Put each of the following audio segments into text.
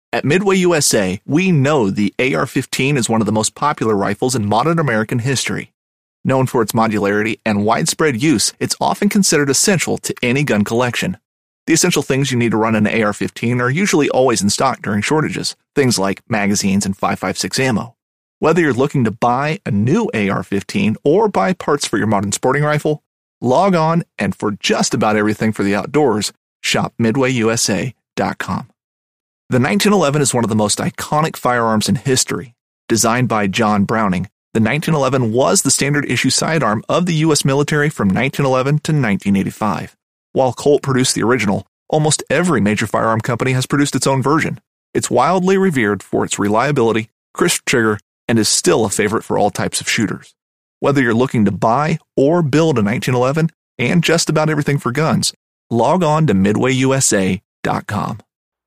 At Midway USA, we know the AR-15 is one of the most popular rifles in modern American history. Known for its modularity and widespread use, it's often considered essential to any gun collection. The essential things you need to run an AR-15 are usually always in stock during shortages, things like magazines and 5.56 ammo. Whether you're looking to buy a new AR-15 or buy parts for your modern sporting rifle, log on and for just about everything for the outdoors, shop MidwayUSA.com. The 1911 is one of the most iconic firearms in history. Designed by John Browning, the 1911 was the standard issue sidearm of the U.S. military from 1911 to 1985. While Colt produced the original, almost every major firearm company has produced its own version. It's wildly revered for its reliability, crisp trigger, and is still a favorite for all types of shooters. Whether you're looking to buy or build a 1911 and just about everything for guns, log on to MidwayUSA.com.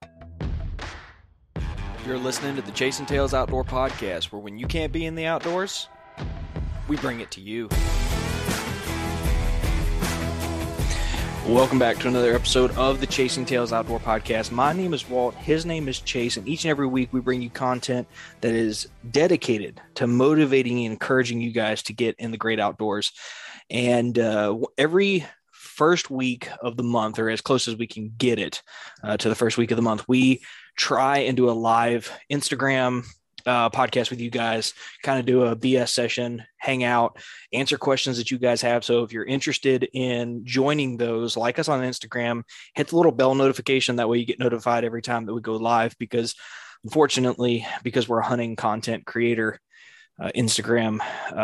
You're listening to the Chasing Tales Outdoor Podcast, where when you can't be in the outdoors, we bring it to you. Welcome back to another episode of the Chasing Tales Outdoor Podcast. My name is Walt, his name is Chase, and each and every week we bring you content that is dedicated to motivating and encouraging you guys to get in the great outdoors. And every first week of the month, or as close as we can get it to the first week of the month, we try and do a live Instagram podcast with you guys, kind of do a BS session, hang out, answer questions that you guys have. So if you're interested in joining those, like us on Instagram, hit the little bell notification. That way you get notified every time that we go live, because unfortunately, because we're a hunting content creator, Instagram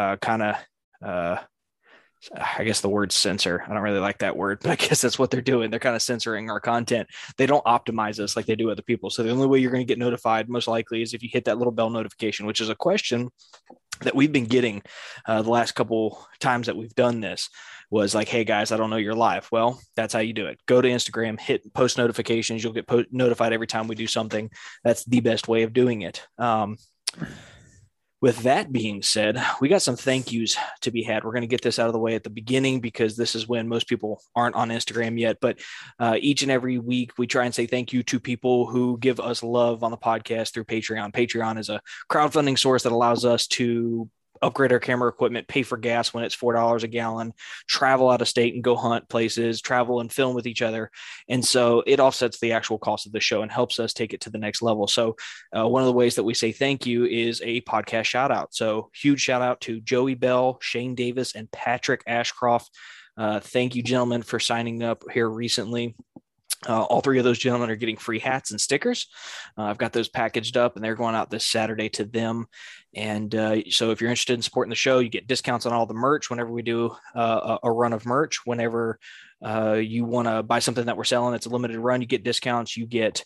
I guess the word censor. I don't really like that word, but I guess that's what they're doing. They're kind of censoring our content. They don't optimize us like they do other people. So the only way you're going to get notified most likely is if you hit that little bell notification, which is a question that we've been getting the last couple times that we've done this, was like, hey guys, I don't know you're live. Well, that's how you do it. Go to Instagram, hit post notifications. You'll get notified every time we do something. That's the best way of doing it. With that being said, we got some thank yous to be had. We're going to get this out of the way at the beginning, because this is when most people aren't on Instagram yet. But each and every week, we try and say thank you to people who give us love on the podcast through Patreon. Patreon is a crowdfunding source that allows us to upgrade our camera equipment, pay for gas when it's $4 a gallon, travel out of state and go hunt places, travel and film with each other. And so it offsets the actual cost of the show and helps us take it to the next level. So one of the ways that we say thank you is a podcast shout out. So huge shout out to Joey Bell, Shane Davis, and Patrick Ashcroft. Thank you, gentlemen, for signing up here recently. All three of those gentlemen are getting free hats and stickers. I've got those packaged up, and they're going out this Saturday to them. And so if you're interested in supporting the show, you get discounts on all the merch whenever we do a run of merch. Whenever you want to buy something that we're selling, it's a limited run, you get discounts, you get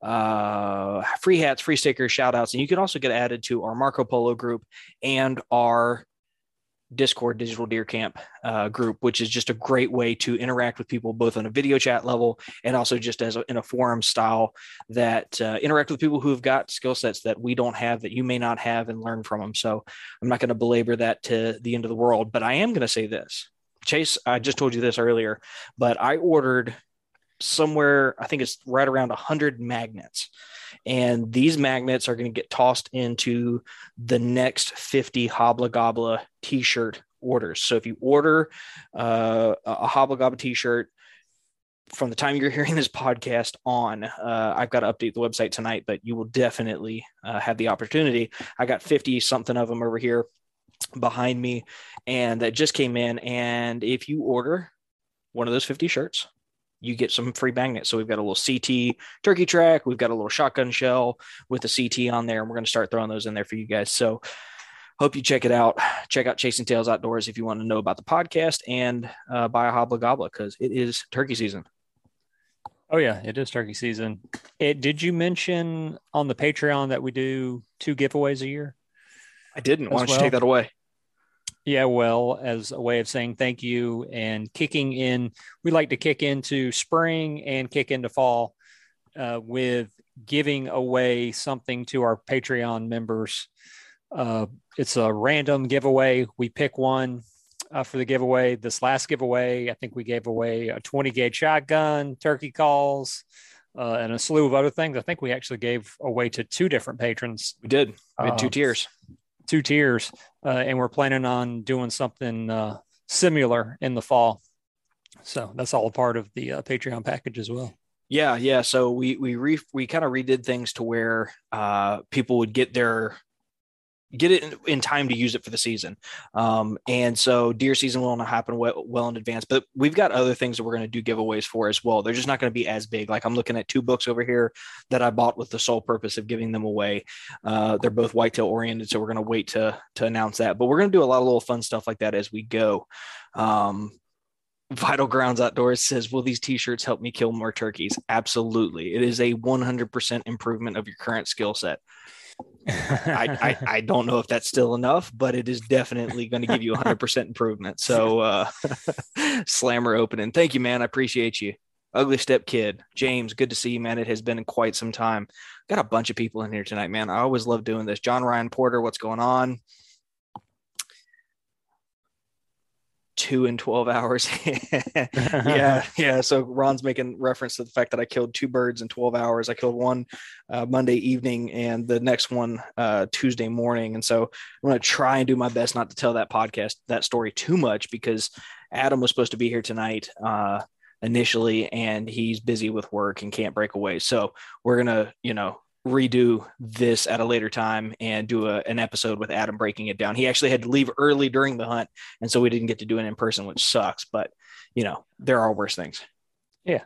free hats, free stickers, shout outs, and you can also get added to our Marco Polo group and our Discord Digital Deer Camp group, which is just a great way to interact with people both on a video chat level and also just in a forum style that interact with people who have got skill sets that we don't have, that you may not have, and learn from them. So I'm not going to belabor that to the end of the world, but I am going to say this. Chase, I just told you this earlier, but I ordered somewhere, I think it's right around 100 magnets. And these magnets are going to get tossed into the next 50 Hobla Gobla t-shirt orders. So if you order a Hobla Gobla t-shirt from the time you're hearing this podcast on, I've got to update the website tonight, but you will definitely have the opportunity. I got 50 something of them over here behind me, and that just came in. And if you order one of those 50 shirts, you get some free magnets. So we've got a little CT turkey track. We've got a little shotgun shell with a CT on there, and we're going to start throwing those in there for you guys. So hope you check it out. Check out Chasing Tales Outdoors if you want to know about the podcast, and buy a Hobla Gobla, because it is turkey season. Oh yeah, it is turkey season. Did you mention on the Patreon that we do 2 giveaways a year? I didn't. Why don't you take that away? Yeah, well, as a way of saying thank you and kicking in, we like to kick into spring and kick into fall with giving away something to our Patreon members. It's a random giveaway. We pick one for the giveaway. This last giveaway, I think we gave away a 20 gauge shotgun, turkey calls, and a slew of other things. I think we actually gave away to 2 different patrons. We did. We had 2 tiers. 2 tiers, and we're planning on doing something similar in the fall. So that's all a part of the Patreon package as well. Yeah. So we kind of redid things to where people would get it in time to use it for the season. And so deer season will not happen well in advance, but we've got other things that we're going to do giveaways for as well. They're just not going to be as big. Like I'm looking at 2 books over here that I bought with the sole purpose of giving them away. They're both whitetail oriented. So we're going to wait to announce that, but we're going to do a lot of little fun stuff like that as we go. Vital Grounds Outdoors says, will these t-shirts help me kill more turkeys? Absolutely. It is a 100% improvement of your current skill set. I don't know if that's still enough, but it is definitely going to give you 100% improvement. So slammer opening. Thank you, man. I appreciate you. Ugly Step Kid. James, good to see you, man. It has been in quite some time. Got a bunch of people in here tonight, man. I always love doing this. John Ryan Porter, what's going on? 2 and 12 hours. Yeah. So Ron's making reference to the fact that I killed 2 birds in 12 hours. I killed one Monday evening and the next one Tuesday morning. And so I'm going to try and do my best not to tell that story too much, because Adam was supposed to be here tonight initially, and he's busy with work and can't break away. So we're going to, redo this at a later time and do an episode with Adam breaking it down. He actually had to leave early during the hunt, and so we didn't get to do it in person, which sucks, but there are worse things. Yeah.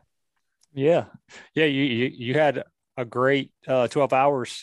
You had a great 12 hours,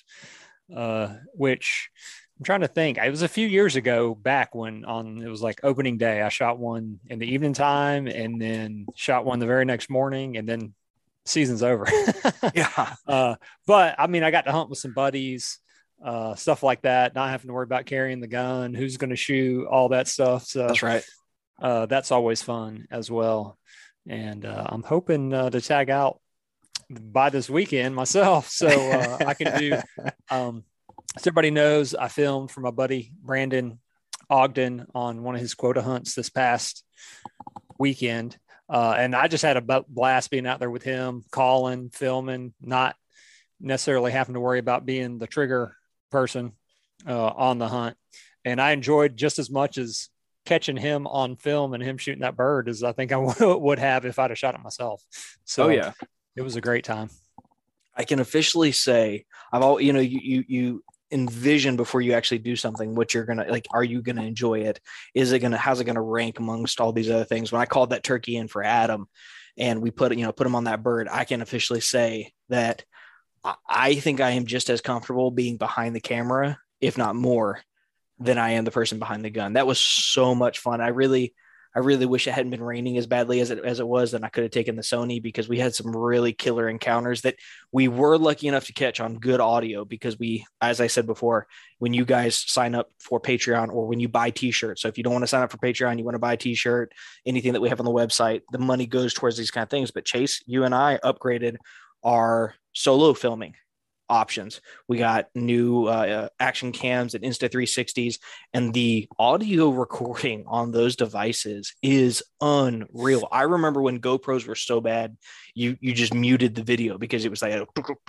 which I'm trying to think. It was a few years ago back when it was like opening day. I shot one in the evening time and then shot one the very next morning, and then season's over. Yeah. But I mean, I got to hunt with some buddies, stuff like that, not having to worry about carrying the gun, who's going to shoot, all that stuff. So that's right. That's always fun as well. And I'm hoping to tag out by this weekend myself. So I can do, so everybody knows I filmed for my buddy, Brandon Ogden, on one of his quota hunts this past weekend. And I just had a blast being out there with him, calling, filming, not necessarily having to worry about being the trigger person on the hunt. And I enjoyed just as much as catching him on film and him shooting that bird as I think I would have if I'd have shot it myself. So yeah, it was a great time. I can officially say you envision before you actually do something what you're gonna like. Are you gonna enjoy it? How's it gonna rank amongst all these other things? When I called that turkey in for Adam and we put him on that bird, I can officially say that I think I am just as comfortable being behind the camera, if not more, than I am the person behind the gun. That was so much fun. I really wish it hadn't been raining as badly as it was, and I could have taken the Sony, because we had some really killer encounters that we were lucky enough to catch on good audio, because as I said before, when you guys sign up for Patreon or when you buy t-shirts. So if you don't want to sign up for Patreon, you want to buy a t-shirt, anything that we have on the website, the money goes towards these kind of things. But Chase, you and I upgraded our solo filming options. We got new action cams and Insta360s, and the audio recording on those devices is unreal. I remember when GoPros were so bad, you just muted the video because it was like a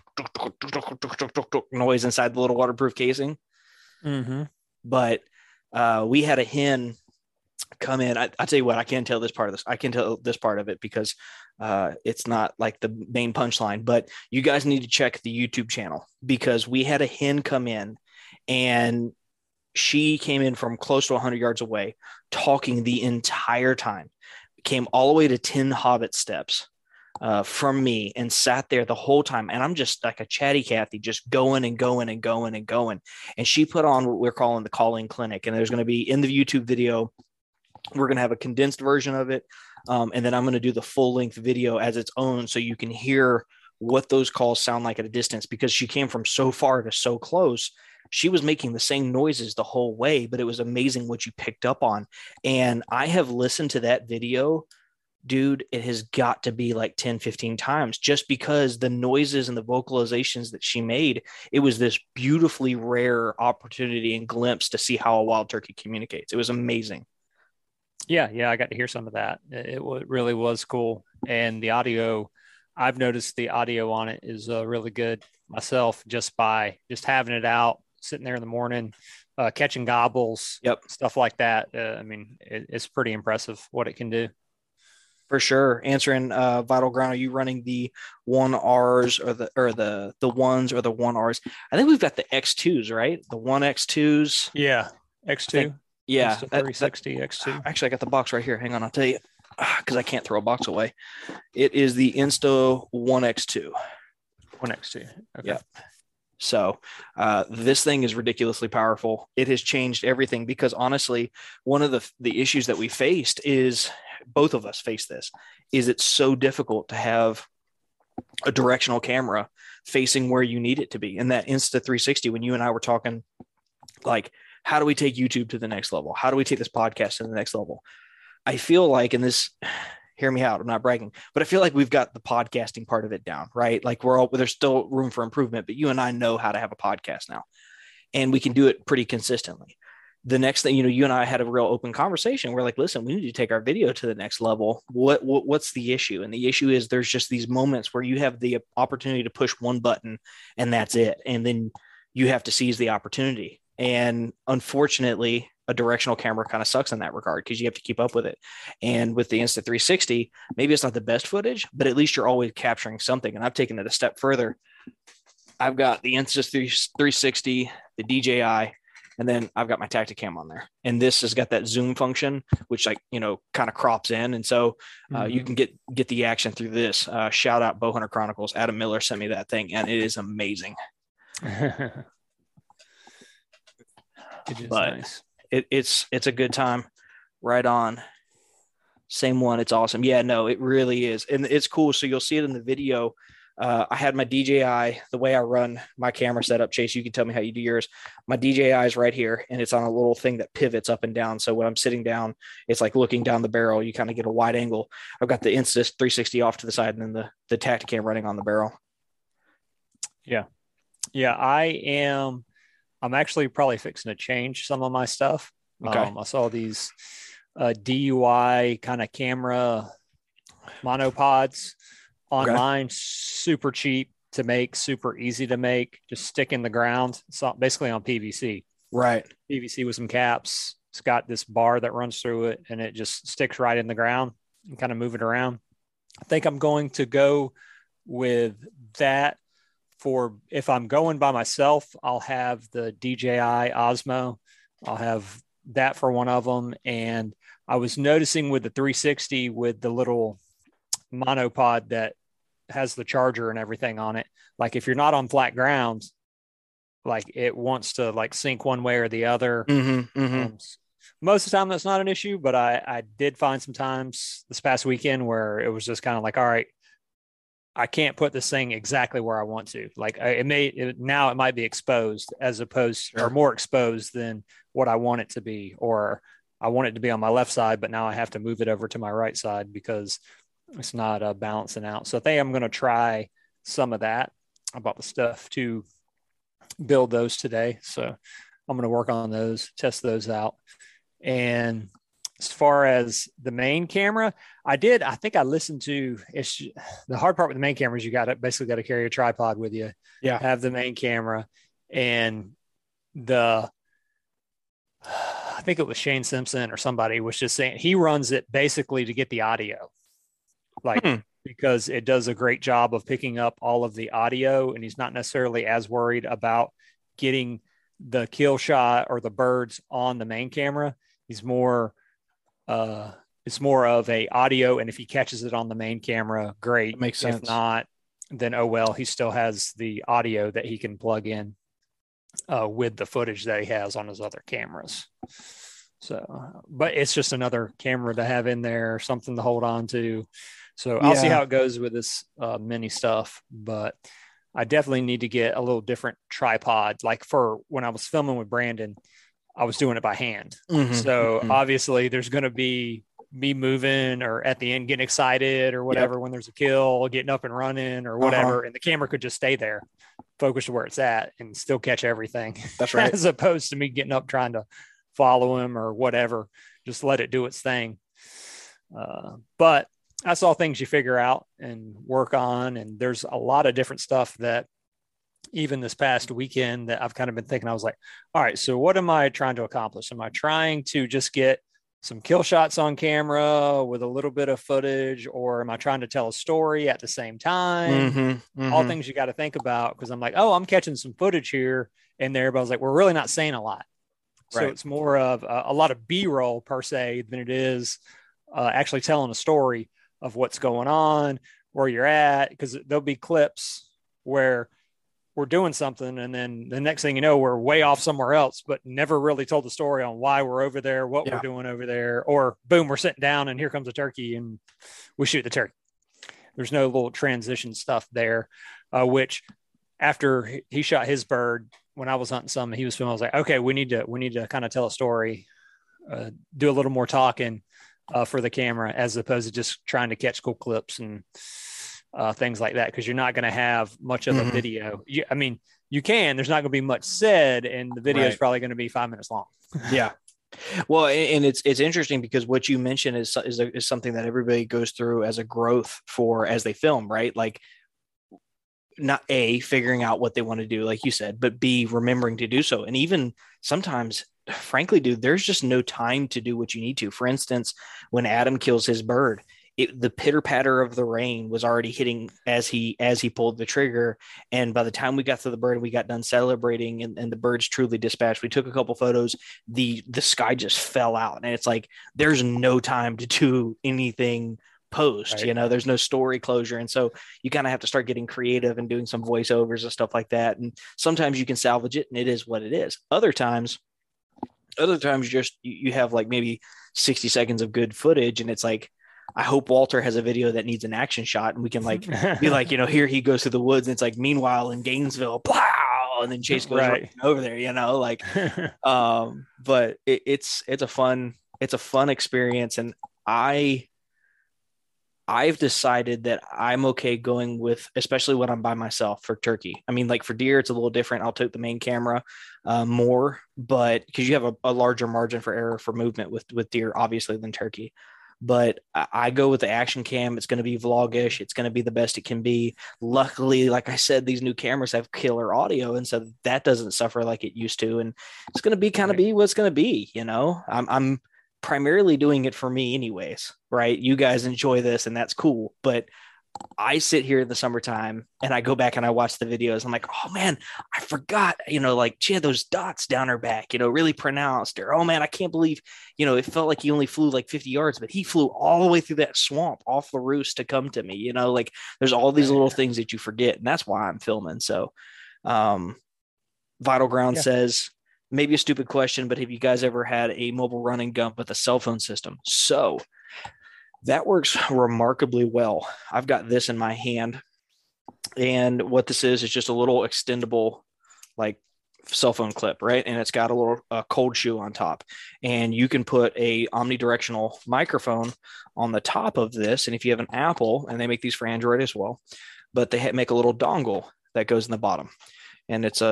noise inside the little waterproof casing. Mm-hmm. But we had a hen come in. I tell you what, I can tell this part of it because it's not like the main punchline, but you guys need to check the YouTube channel, because we had a hen come in and she came in from close to 100 yards away, talking the entire time, came all the way to 10 Hobbit steps from me and sat there the whole time. And I'm just like a chatty Cathy, just going and going and going and going. And she put on what we're calling the calling clinic. And there's going to be in the YouTube video, we're going to have a condensed version of it. And then I'm going to do the full length video as its own, so you can hear what those calls sound like at a distance, because she came from so far to so close. She was making the same noises the whole way, but it was amazing what you picked up on. And I have listened to that video, dude, it has got to be like 10, 15 times, just because the noises and the vocalizations that she made, it was this beautifully rare opportunity and glimpse to see how a wild turkey communicates. It was amazing. Yeah, I got to hear some of that. It really was cool. And the audio I've noticed the audio on it is really good myself, just by just having it out, sitting there in the morning, catching gobbles, Yep. stuff like that. I mean, it's pretty impressive what it can do. For sure. Answering Vital Ground, are you running the 1Rs or the ones or the 1Rs? I think we've got the X2s, right? The 1X2s. Yeah. X2. Yeah. Insta360 X2. Actually, I got the box right here. Hang on, I'll tell you, because I can't throw a box away. It is the Insta 1X2. 1X2. Okay. Yeah. So this thing is ridiculously powerful. It has changed everything, because honestly, one of the issues that we faced is, both of us face this, is it's so difficult to have a directional camera facing where you need it to be. And that Insta360, when you and I were talking, like, how do we take YouTube to the next level? How do we take this podcast to the next level? I feel like, in this, hear me out, I'm not bragging, but I feel like we've got the podcasting part of it down, right? Like, there's still room for improvement, but you and I know how to have a podcast now, and we can do it pretty consistently. The next thing, you and I had a real open conversation. We're like, listen, we need to take our video to the next level. What's the issue? And the issue is, there's just these moments where you have the opportunity to push one button and that's it. And then you have to seize the opportunity. And unfortunately, a directional camera kind of sucks in that regard, because you have to keep up with it. And with the Insta360, maybe it's not the best footage, but at least you're always capturing something. And I've taken it a step further. I've got the Insta360, the DJI, and then I've got my Tacticam on there. And this has got that zoom function, which kind of crops in. And so you can get the action through this. Shout out Bowhunter Chronicles. Adam Miller sent me that thing, and it is amazing. It is but nice. It's a good time. Right on. Same one. It's awesome. Yeah, no, it really is. And it's cool. So you'll see it in the video. I had my DJI, the way I run my camera setup. Chase, you can tell me how you do yours. My DJI is right here, and it's on a little thing that pivots up and down. So when I'm sitting down, it's like looking down the barrel. You kind of get a wide angle. I've got the Insta360 off to the side, and then the Tacticam running on the barrel. Yeah. Yeah, I'm actually probably fixing to change some of my stuff. Okay. I saw these DUI kind of camera monopods online, super cheap to make, super easy to make, just stick in the ground. So basically on PVC. Right. PVC with some caps. It's got this bar that runs through it, and it just sticks right in the ground and kind of move it around. I think I'm going to go with that. For if I'm going by myself, I'll have the DJI Osmo. I'll have that for one of them. And I was noticing with the 360, with the little monopod that has the charger and everything on it, like if you're not on flat ground, like it wants to like sync one way or the other. Most of the time that's not an issue, but I did find some times this past weekend where it was just kind of like, all right, I can't put this thing exactly where I want to. Like now it might be exposed as opposed or more exposed than what I want it to be, or I want it to be on my left side, but now I have to move it over to my right side because it's not balancing out. So I think I'm going to try some of that. I bought the stuff to build those today. So I'm going to work on those, test those out. And as far as the main camera, I think I listened to it's the hard part with the main camera is you basically got to carry a tripod with you. Yeah. Have the main camera, and I think it was Shane Simpson or somebody was just saying he runs it basically to get the audio, because it does a great job of picking up all of the audio, and he's not necessarily as worried about getting the kill shot or the birds on the main camera. He's more it's more of a audio, and if he catches it on the main camera, great. Makes sense. If not, then oh well, he still has the audio that he can plug in with the footage that he has on his other cameras. So, but it's just another camera to have in there, something to hold on to. So I'll see how it goes with this mini stuff, but I definitely need to get a little different tripod. Like for when I was filming with Brandon, I was doing it by hand. Obviously there's going to be me moving or at the end getting excited or whatever when there's a kill, getting up and running or whatever. And the camera could just stay there, focus to where it's at and still catch everything. That's right. As opposed to me getting up trying to follow him or whatever, just let it do its thing. But that's all things you figure out and work on. And there's a lot of different stuff that even this past weekend that I've kind of been thinking, I was like, all right, so what am I trying to accomplish? Am I trying to just get some kill shots on camera with a little bit of footage, or am I trying to tell a story at the same time? All things you got to think about, because I'm like, oh, I'm catching some footage here and there, but I was like, we're really not saying a lot. So it's more of a lot of B-roll per se than it is actually telling a story of what's going on, where you're at, because there'll be clips where we're doing something, and then the next thing you know, we're way off somewhere else, but never really told the story on why we're over there, what we're doing over there, or boom, we're sitting down and here comes a turkey and we shoot the turkey. There's no little transition stuff there, which after he shot his bird, when I was hunting some, he was filming, I was like, okay, we need to kind of tell a story, do a little more talking for the camera, as opposed to just trying to catch cool clips and things like that, because you're not going to have much of a video. You can, there's not going to be much said, and the video is probably going to be 5 minutes long. Yeah. Well, and it's interesting because what you mentioned is something that everybody goes through as a growth for as they film, right? Like, not A, figuring out what they want to do, like you said, but B, remembering to do so. And even sometimes, frankly, dude, there's just no time to do what you need to. For instance, when Adam kills his bird, the pitter patter of the rain was already hitting as he pulled the trigger. And by the time we got to the bird and we got done celebrating and the bird's truly dispatched, we took a couple photos, the sky just fell out. And it's like, there's no time to do anything post, there's no story closure. And so you kind of have to start getting creative and doing some voiceovers and stuff like that. And sometimes you can salvage it and it is what it is. Other times you have like maybe 60 seconds of good footage. And it's like, I hope Walter has a video that needs an action shot and we can like be like, here he goes through the woods and it's like, meanwhile in Gainesville, plow, and then Chase goes right over there, like, but it's a fun experience. And I've decided that I'm okay going with, especially when I'm by myself, for turkey. I mean, like for deer, it's a little different. I'll tote the main camera more, but because you have a larger margin for error for movement with deer, obviously, than turkey. But I go with the action cam. It's going to be vlogish. It's going to be the best it can be. Luckily, like I said, these new cameras have killer audio, and so that doesn't suffer like it used to. And it's going to be kind of be what's going to be. I'm primarily doing it for me anyways, right? You guys enjoy this and that's cool, but I sit here in the summertime and I go back and I watch the videos. I'm like, oh man, I forgot, like she had those dots down her back, really pronounced, or, oh man, I can't believe, it felt like he only flew like 50 yards, but he flew all the way through that swamp off the roost to come to me, like there's all these little things that you forget. And that's why I'm filming. So, Vital Ground says, maybe a stupid question, but have you guys ever had a mobile run and gun with a cell phone system? So that works remarkably well. I've got this in my hand, and what this is just a little extendable, like cell phone clip, right? And it's got a little cold shoe on top, and you can put a omnidirectional microphone on the top of this. And if you have an Apple, and they make these for Android as well, but they make a little dongle that goes in the bottom, and it's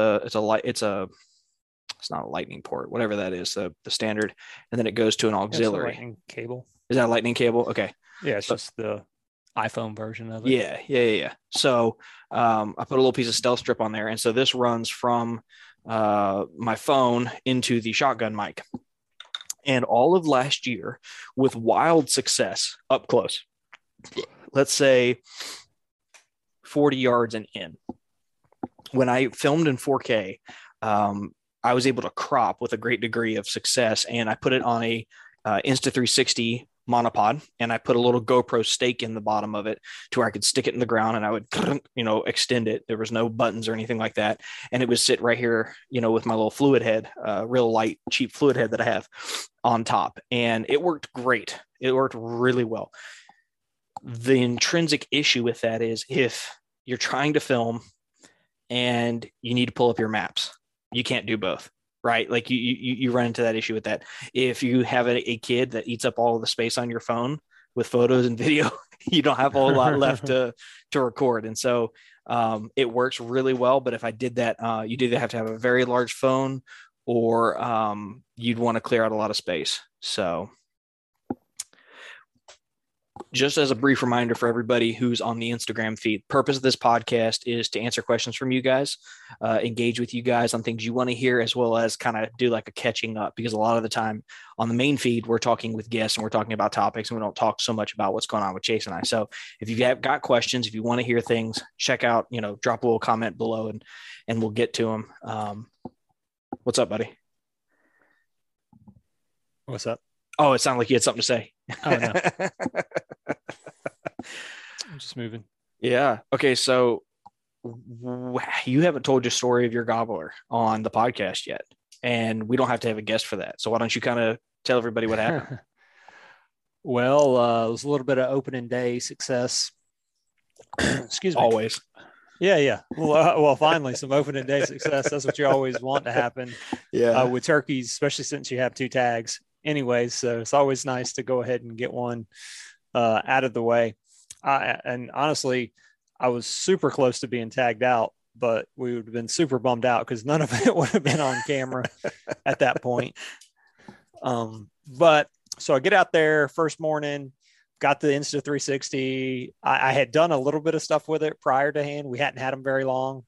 not a lightning port, whatever that is, the standard. And then it goes to an auxiliary. Lightning cable. Is that a lightning cable? Okay. Yeah, it's just the iPhone version of it. Yeah. So I put a little piece of stealth strip on there. And so this runs from my phone into the shotgun mic. And all of last year, with wild success up close, let's say 40 yards and in, when I filmed in 4K, I was able to crop with a great degree of success, and I put it on a Insta360 monopod, and I put a little GoPro stake in the bottom of it to where I could stick it in the ground and I would, extend it. There was no buttons or anything like that. And it would sit right here, with my little fluid head, real light, cheap fluid head that I have on top. And it worked great. It worked really well. The intrinsic issue with that is if you're trying to film and you need to pull up your maps, you can't do both, right? Like you run into that issue with that. If you have a kid that eats up all of the space on your phone with photos and video, you don't have a whole lot left to record. And so it works really well. But if I did that, you'd either have to have a very large phone or you'd want to clear out a lot of space. So just as a brief reminder for everybody who's on the Instagram feed, purpose of this podcast is to answer questions from you guys, engage with you guys on things you want to hear, as well as kind of do like a catching up, because a lot of the time on the main feed, we're talking with guests and we're talking about topics and we don't talk so much about what's going on with Chase and I. So if you've got questions, if you want to hear things, check out, drop a little comment below and we'll get to them. What's up, buddy? What's up? Oh, it sounded like you had something to say. Oh, no. I'm just moving. Yeah. Okay. So you haven't told your story of your gobbler on the podcast yet, and we don't have to have a guest for that. So why don't you kind of tell everybody what happened? Well, it was a little bit of opening day success. Excuse me. Always. Yeah. Well, finally, some opening day success. That's what you always want to happen. Yeah. With turkeys, especially since you have 2 tags. Anyways, so it's always nice to go ahead and get one out of the way. And honestly, I was super close to being tagged out, but we would have been super bummed out because none of it would have been on camera at that point. But so I get out there first morning, got the Insta360. I had done a little bit of stuff with it prior to hand. We hadn't had them very long.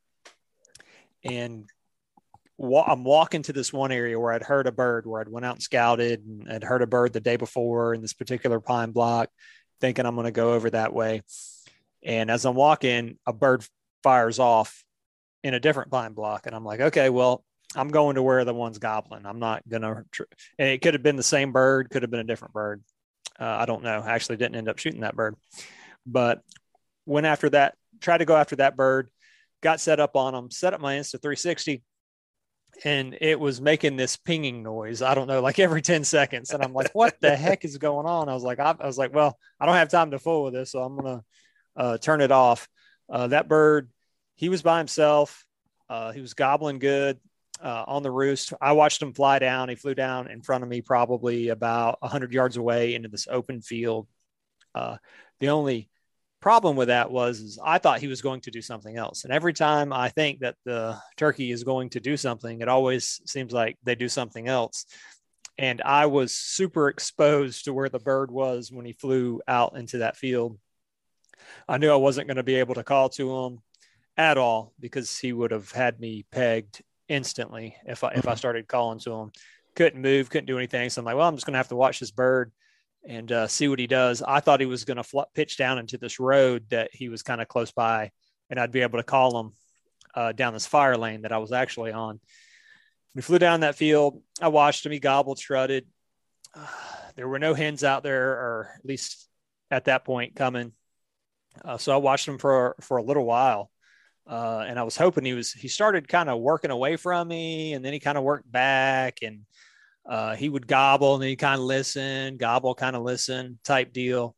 And I'm walking to this one area where I'd heard a bird, where I'd went out and scouted and I'd heard a bird the day before in this particular pine block, thinking I'm going to go over that way. And as I'm walking, a bird fires off in a different pine block. And I'm like, okay, well, I'm going to where the one's gobbling. I'm not going to, and it could have been the same bird, could have been a different bird. I don't know. I actually didn't end up shooting that bird, but went after that, tried to go after that bird, got set up on them, set up my Insta360. And it was making this pinging noise. I don't know, like every 10 seconds. And I'm like, what the heck is going on? I was like, well, I don't have time to fool with this. So I'm going to turn it off. That bird, he was by himself. He was gobbling good on the roost. I watched him fly down. He flew down in front of me, probably about 100 yards away into this open field. The only problem with that is I thought he was going to do something else. And every time I think that the turkey is going to do something, it always seems like they do something else. And I was super exposed to where the bird was when he flew out into that field. I knew I wasn't going to be able to call to him at all because he would have had me pegged instantly if I started calling to him. Couldn't move, couldn't do anything. So I'm like, well, I'm just going to have to watch this bird and see what he does. I thought he was going to pitch down into this road that he was kind of close by, and I'd be able to call him down this fire lane that I was actually on. We flew down that field. I watched him. He gobbled, strutted. There were no hens out there, or at least at that point, coming. So I watched him for a little while, and I was hoping he started kind of working away from me, and then he kind of worked back, and he would gobble and then he kind of listen, gobble, kind of listen type deal.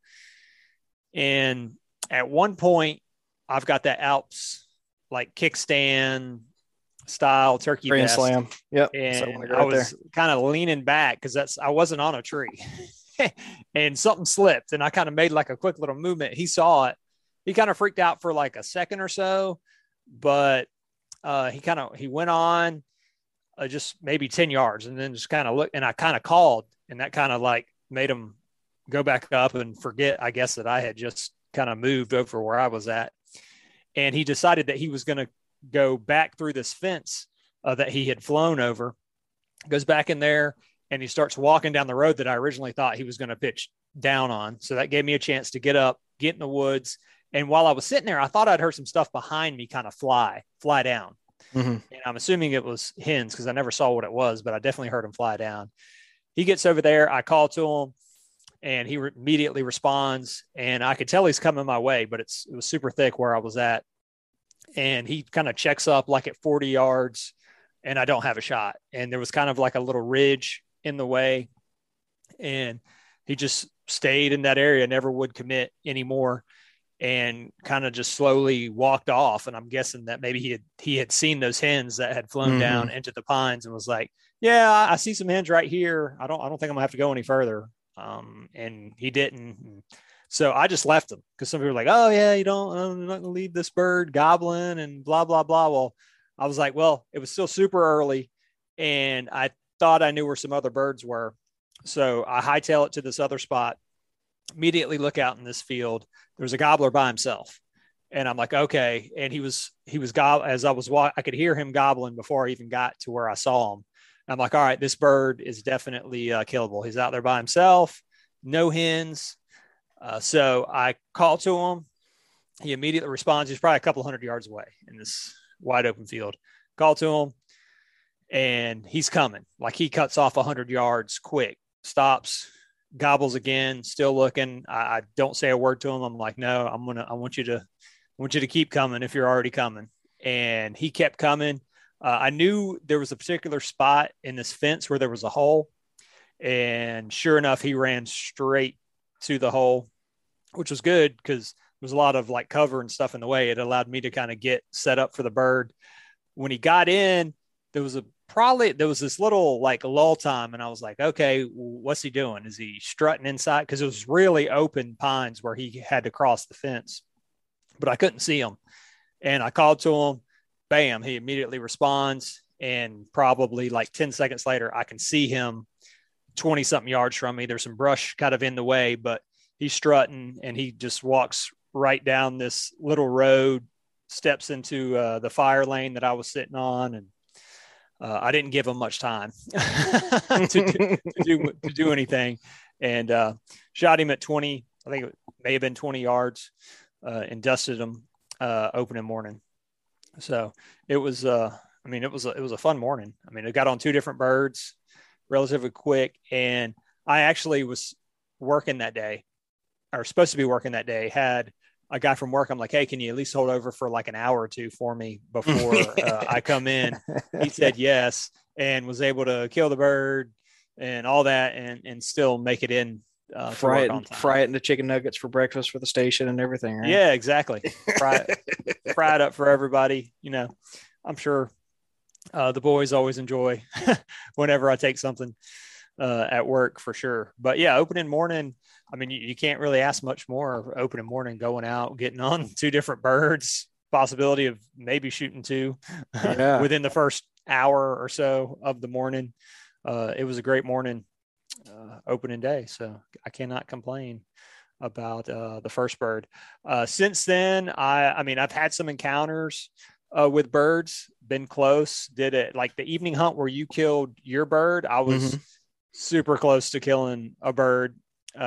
And at one point, I've got that Alps like kickstand style turkey Grand vest. Slam. Yep. And I was kind of leaning back because I wasn't on a tree. And something slipped and I kind of made like a quick little movement. He saw it. He kind of freaked out for like a second or so, but he went on just maybe 10 yards and then just kind of looked, and I kind of called, and that kind of like made him go back up and forget, I guess, that I had just kind of moved over where I was at. And he decided that he was going to go back through this fence that he had flown over, goes back in there, and he starts walking down the road that I originally thought he was going to pitch down on. So that gave me a chance to get up, get in the woods. And while I was sitting there, I thought I'd heard some stuff behind me kind of fly down. Mm-hmm. And I'm assuming it was hens because I never saw what it was, but I definitely heard him fly down. He gets over there. I call to him and he immediately responds, and I could tell he's coming my way, but it was super thick where I was at. And he kind of checks up like at 40 yards and I don't have a shot. And there was kind of like a little ridge in the way. And he just stayed in that area, never would commit anymore, and kind of just slowly walked off. And I'm guessing that maybe he had seen those hens that had flown down into the pines and was like, yeah, I see some hens right here. I don't think I'm gonna have to go any further. And he didn't. So I just left him because some people were like, oh yeah, I'm not gonna leave this bird gobbling and blah, blah, blah. Well, I was like, well, it was still super early and I thought I knew where some other birds were. So I hightail it to this other spot Immediately look out in this field. There was a gobbler by himself. And I'm like, okay. And he was as I was walking, I could hear him gobbling before I even got to where I saw him. And I'm like, all right, this bird is definitely killable. He's out there by himself, no hens. So I call to him. He immediately responds. He's probably a couple hundred yards away in this wide open field. Call to him, and he's coming. Like, he cuts off 100 yards quick, stops, gobbles again, still looking. I don't say a word to him. I'm like, no, I want you to keep coming if you're already coming. And he kept coming. I knew there was a particular spot in this fence where there was a hole. And sure enough, he ran straight to the hole, which was good because there was a lot of like cover and stuff in the way. It allowed me to kind of get set up for the bird. When he got in, there was this little like lull time. And I was like, okay, what's he doing? Is he strutting inside? Because it was really open pines where he had to cross the fence, but I couldn't see him. And I called to him, bam, he immediately responds. And probably like 10 seconds later, I can see him 20 something yards from me. There's some brush kind of in the way, but he's strutting, and he just walks right down this little road, steps into the fire lane that I was sitting on. And I didn't give him much time to do anything, and shot him at 20. I think it may have been 20 yards, and dusted him opening morning. So it was, it was a fun morning. I mean, I got on 2 different birds relatively quick, and I actually was working that day, or supposed to be working that day. Had a guy from work. I'm like, hey, can you at least hold over for like an hour or two for me before I come in? He said yes, and was able to kill the bird and all that, and still make it in. Fry it into chicken nuggets for breakfast for the station and everything, right? Yeah, exactly. Fry it up for everybody. You know, I'm sure the boys always enjoy whenever I take something at work, for sure. But yeah, opening morning, I mean, you can't really ask much more. Opening morning, going out, getting on 2 different birds, possibility of maybe shooting 2 within the first hour or so of the morning. It was a great morning, opening day. So I cannot complain about the first bird. Since then, I've had some encounters with birds, been close, did it like the evening hunt where you killed your bird. I was super close to killing a bird.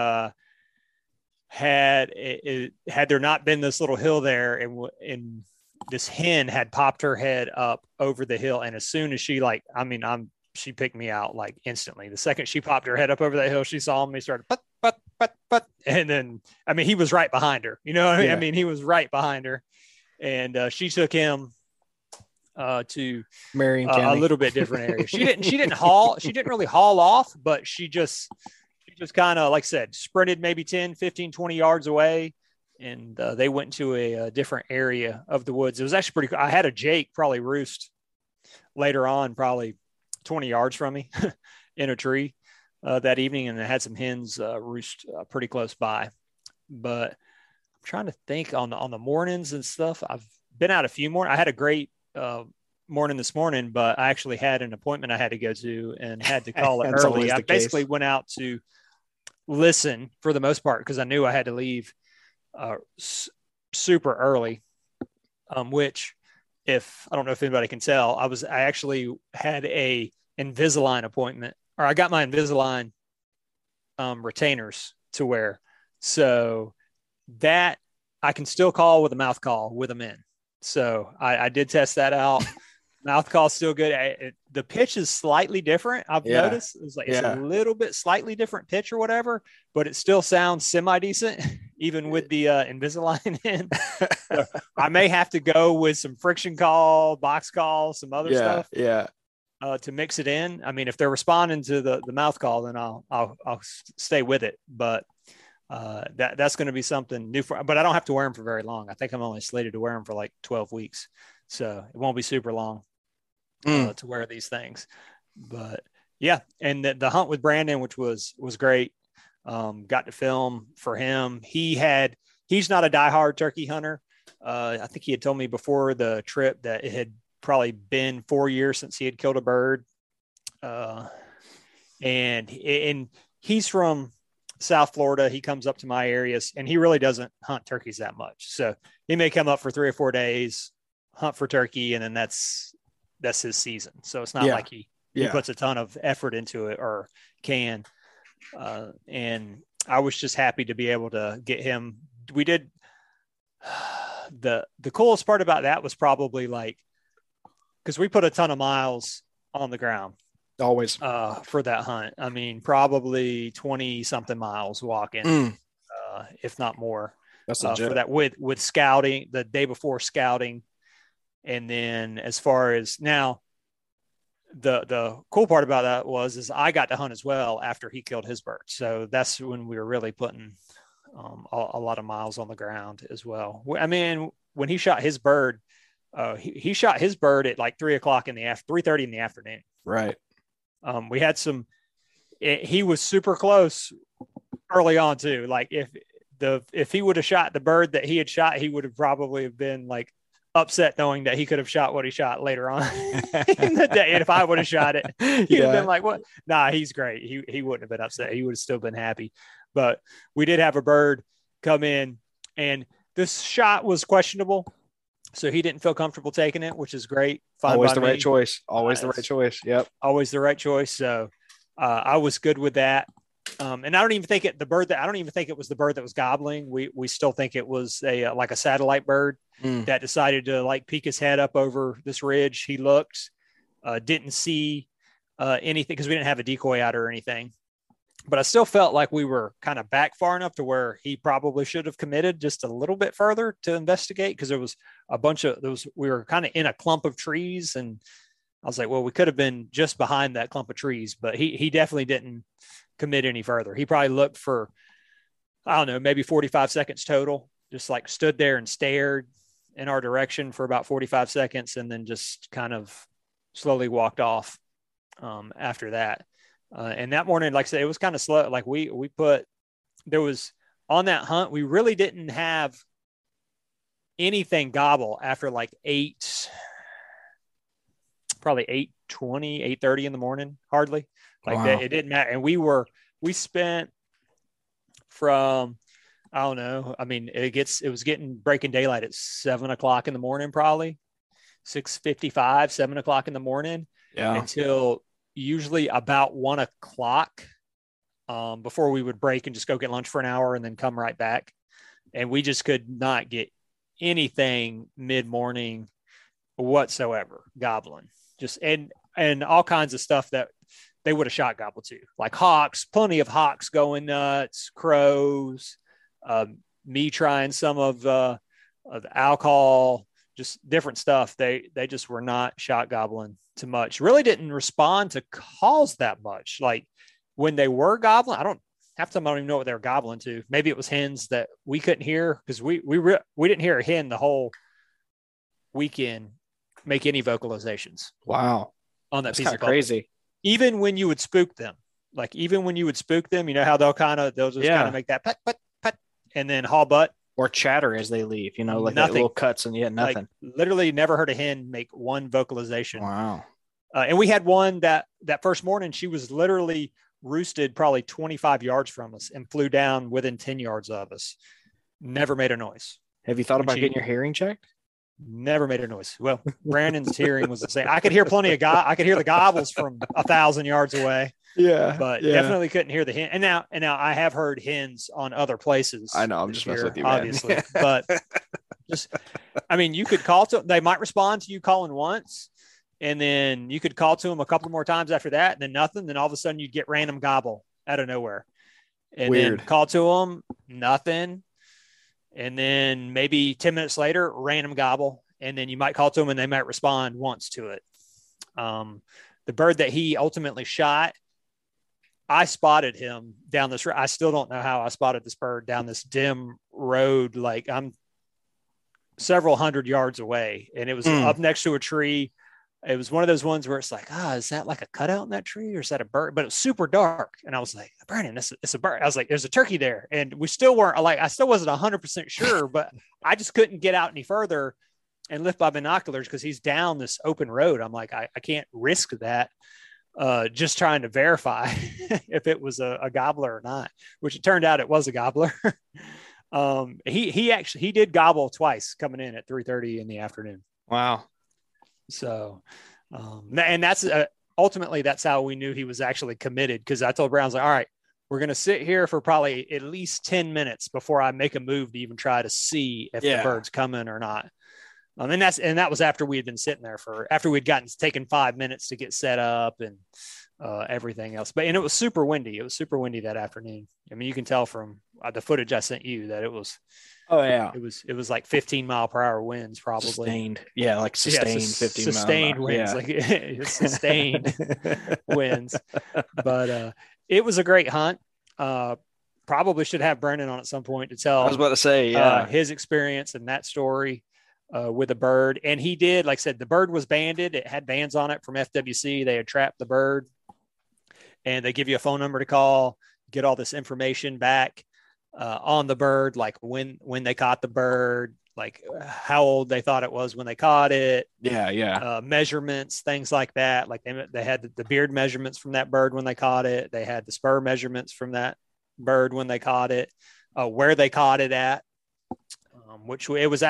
Had there not been this little hill there, and this hen had popped her head up over the hill, and as soon as she she picked me out like instantly. The second she popped her head up over that hill, she saw me, started but, and then he was right behind her. You know what I mean? Yeah. I mean, he was right behind her, and she took him to Marion County, a little bit different area. She didn't really haul off, but she just kind of, like I said, sprinted maybe 10, 15, 20 yards away, and they went to a different area of the woods. It was actually pretty cool. I had a Jake probably roost later on, probably 20 yards from me in a tree that evening, and I had some hens roost pretty close by. But I'm trying to think on the mornings and stuff. I've been out a few more. I had a great morning this morning, but I actually had an appointment I had to go to and had to call it early. I basically went out to listen for the most part because I knew I had to leave super early, which, if I don't know if anybody can tell, I actually had a Invisalign appointment, or I got my Invisalign retainers to wear, so that I can still call with a mouth call with them in. So I did test that out. Mouth call is still good. The pitch is slightly different. I've noticed it's a little bit slightly different pitch or whatever, but it still sounds semi-decent, even with the Invisalign in. So I may have to go with some friction call, box call, some other stuff. Yeah. To mix it in. I mean, if they're responding to the mouth call, then I'll stay with it. But that's going to be something new but I don't have to wear them for very long. I think I'm only slated to wear them for like 12 weeks. So it won't be super long to wear these things. But yeah. And the hunt with Brandon, which was great. Got to film for him. He's not a diehard turkey hunter. I think he had told me before the trip that it had probably been 4 years since he had killed a bird. And he's from South Florida. He comes up to my areas, and he really doesn't hunt turkeys that much. So he may come up for 3 or 4 days, hunt for turkey, and then that's his season. So it's not like he puts a ton of effort into it or can. And I was just happy to be able to get him. We did the coolest part about that was probably like, because we put a ton of miles on the ground always for that hunt. I mean, probably 20 something miles walking, if not more. That's for that with scouting the day before scouting. And then as far as now, the cool part about that is I got to hunt as well after he killed his bird. So that's when we were really putting a lot of miles on the ground as well. I mean, when he shot his bird, he shot his bird at like 3:30 in the afternoon. Right. We had he was super close early on too. Like if he would have shot the bird that he had shot, he would have probably been like upset knowing that he could have shot what he shot later on in the day. And if I would have shot it, he'd have been like, what? Nah, he's great. He wouldn't have been upset. He would have still been happy. But we did have a bird come in, and this shot was questionable. So he didn't feel comfortable taking it, which is great. Always the right choice. Always the right choice. Yep. Always the right choice. So I was good with that. And I don't even think I don't even think it was the bird that was gobbling. We still think it was like a satellite bird that decided to like peek his head up over this ridge. He looked, didn't see anything because we didn't have a decoy out or anything. But I still felt like we were kind of back far enough to where he probably should have committed just a little bit further to investigate, because there was a bunch of those. We were kind of in a clump of trees, and I was like, well, we could have been just behind that clump of trees, but he definitely didn't commit any further. He probably looked for, I don't know, maybe 45 seconds total, just like stood there and stared in our direction for about 45 seconds and then just kind of slowly walked off after that. And that morning, like I said, it was kind of slow. Like there was on that hunt, we really didn't have anything gobble after like probably 8:20, 8:30 in the morning, hardly. Like that, it didn't matter. And we spent from, I don't know. I mean, it was breaking daylight at 7:00 in the morning, probably 6:55, 7:00 in the morning, until usually about 1:00 before we would break and just go get lunch for an hour and then come right back. And we just could not get anything mid-morning whatsoever gobbling. Just and all kinds of stuff that they would have shot gobble too, like hawks, plenty of hawks going nuts, crows, me trying some of the alcohol, just different stuff. They just were not shot gobbling too much. Really didn't respond to calls that much. Like when they were gobbling, half the time I don't even know what they were gobbling to. Maybe it was hens that we couldn't hear, because we didn't hear a hen the whole weekend make any vocalizations. Wow. On that That's piece of crazy. Even when you would spook them, you know how they'll just kind of make that put, and then haul butt or chatter as they leave, like nothing. Little cuts and nothing. Like, literally never heard a hen make one vocalization. Wow. And we had one that first morning, she was literally roosted probably 25 yards from us and flew down within 10 yards of us. Never made a noise. Have you thought about getting your hearing checked? Never made a noise. Well, Brandon's hearing was the same. I could hear plenty of I could hear the gobbles from 1,000 yards away. Yeah, but definitely couldn't hear the hen. And now I have heard hens on other places. I know. I'm just messing with you, obviously. Man. But you could call to them. They might respond to you calling once, and then you could call to them a couple more times after that, and then nothing. Then all of a sudden you'd get random gobble out of nowhere, and then call to them, nothing. And then maybe 10 minutes later, random gobble. And then you might call to them and they might respond once to it. The bird that he ultimately shot, I spotted him down this road. I still don't know how I spotted this bird down this dim road. Like I'm several hundred yards away, and it was up next to a tree. It was one of those ones where it's like, is that like a cutout in that tree, or is that a bird? But it was super dark. And I was like, Brandon, it's a bird. I was like, there's a turkey there. And we still weren't I still wasn't 100% sure, but I just couldn't get out any further and lift my binoculars because he's down this open road. I'm like, I can't risk that. just trying to verify if it was a gobbler or not, which it turned out it was a gobbler. He did gobble twice coming in at 3:30 in the afternoon. Wow. So, and that's ultimately that's how we knew he was actually committed. Cause I told Brown's like, all right, we're going to sit here for probably at least 10 minutes before I make a move to even try to see if the bird's coming or not. And that was after we had been sitting there after we'd taken 5 minutes to get set up and everything else. And it was super windy. It was super windy that afternoon. I mean, you can tell from the footage I sent you that it was. Oh yeah. It was like 15-mile-per-hour winds, probably. Sustained. Yeah, like sustained 15 sustained winds, like sustained winds. But it was a great hunt. Probably should have Brendan on at some point to tell. I was about to say, his experience and that story with a bird. And he did, like I said, the bird was banded. It had bands on it from FWC. They had trapped the bird, and they give you a phone number to call, get all this information back on the bird, like when they caught the bird, like how old they thought it was when they caught it. Measurements, things like that. Like they had the beard measurements from that bird when they caught it. They had the spur measurements from that bird when they caught it, where they caught it at, which was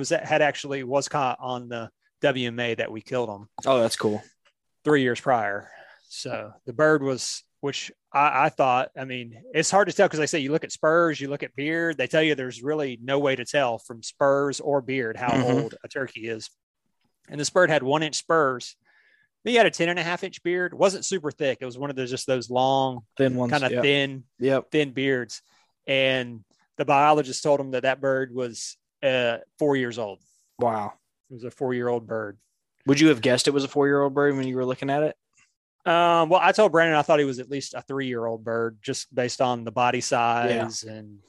caught on the WMA that we killed them. Oh, that's cool. 3 years prior. So the bird was, which I thought, I mean, it's hard to tell because they say you look at spurs, you look at beard, they tell you there's really no way to tell from spurs or beard how old a turkey is. And this bird had 1 inch spurs. He had a 10.5 inch beard. It wasn't super thick. It was one of those long, thin ones, kind of thin beards. And the biologist told him that bird was 4 years old. Wow. It was a 4-year-old bird. Would you have guessed it was a 4-year-old bird when you were looking at it? Well, I told Brandon I thought he was at least a 3-year-old bird, just based on the body size and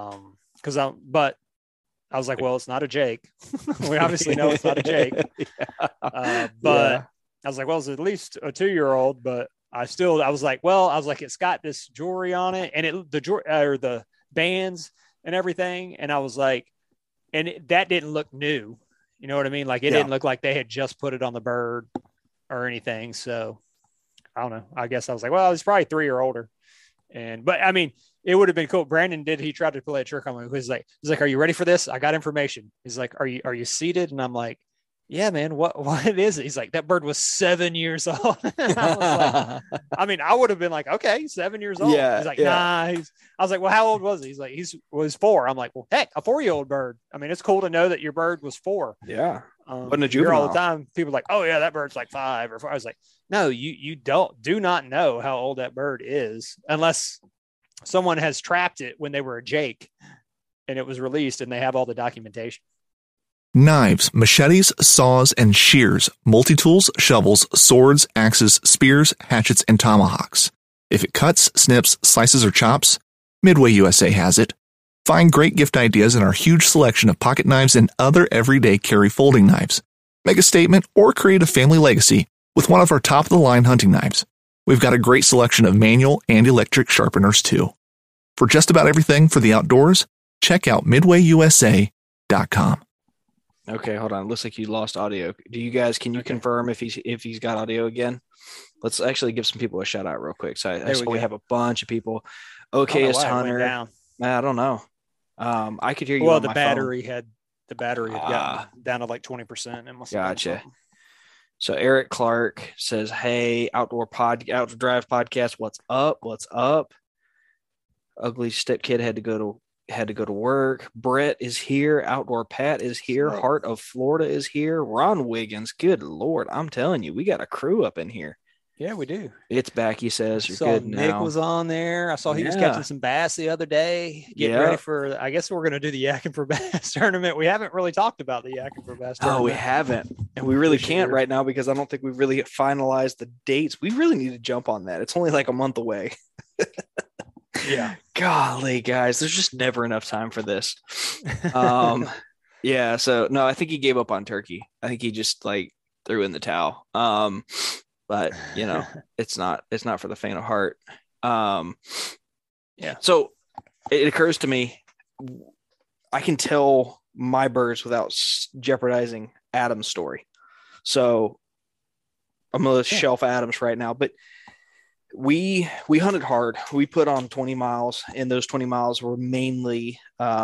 but I was like, well, it's not a Jake. We obviously know it's not a Jake. But I was like, well, it's at least a 2-year-old. But I was like, it's got this jewelry on it, and the bands and everything. And I was like, that didn't look new. You know what I mean? Like it didn't look like they had just put it on the bird or anything. So I don't know. I guess I was like, well, it's probably 3 or older. But I mean, it would have been cool. Brandon he tried to play a trick on me. He's like, are you ready for this? I got information. He's like, are you seated? And I'm like, yeah, man, what is it? He's like, that bird was 7 years old. I was like, I mean, I would have been like, okay, 7 years old. Yeah, he's like, nah. I was like, well, how old was he? He's like, was 4. I'm like, well, heck, a 4-year-old bird. I mean, it's cool to know that your bird was 4. Yeah. Wasn't a juvenile. All the time. People are like, oh yeah, that bird's like 5 or 4. I was like, no, you do not know how old that bird is unless someone has trapped it when they were a Jake and it was released and they have all the documentation. Knives, machetes, saws, and shears, multi-tools, shovels, swords, axes, spears, hatchets, and tomahawks. If it cuts, snips, slices, or chops, Midway USA has it. Find great gift ideas in our huge selection of pocket knives and other everyday carry folding knives. Make a statement or create a family legacy with one of our top-of-the-line hunting knives. We've got a great selection of manual and electric sharpeners, too. For just about everything for the outdoors, check out MidwayUSA.com. Okay, hold on. Looks like you lost audio. Can you confirm if he's got audio again? Let's actually give some people a shout out real quick. So I saw we have a bunch of people. Okayest Hunter. I don't know. I could hear you. Well, on the my battery phone. had gotten down to like 20%. Gotcha. So Eric Clark says, "Hey, Outdoor Drive podcast. What's up? What's up?" Ugly Step Kid had to go to work. Brett is here. Outdoor Pat is here. Heart of Florida is here. Ron Wiggins. Good Lord. I'm telling you, we got a crew up in here. Yeah, we do. It's back, he says. You're good now. Nick was on there. I saw he was catching some bass the other day. Getting ready for, I guess we're going to do the Yakking for Bass tournament. We haven't really talked about the Yakking for Bass tournament. Oh, we haven't. And we really can't right now because I don't think we've really finalized the dates. We really need to jump on that. It's only like a month away. Yeah. Golly, guys, there's just never enough time for this. Yeah. So no, I think he gave up on turkey. I think he just like threw in the towel. But you know, it's not for the faint of heart. Yeah. So it occurs to me, I can tell my birds without jeopardizing Adam's story. So I'm going to shelf Adams right now, but we hunted hard. We put on 20 miles, and those 20 miles were mainly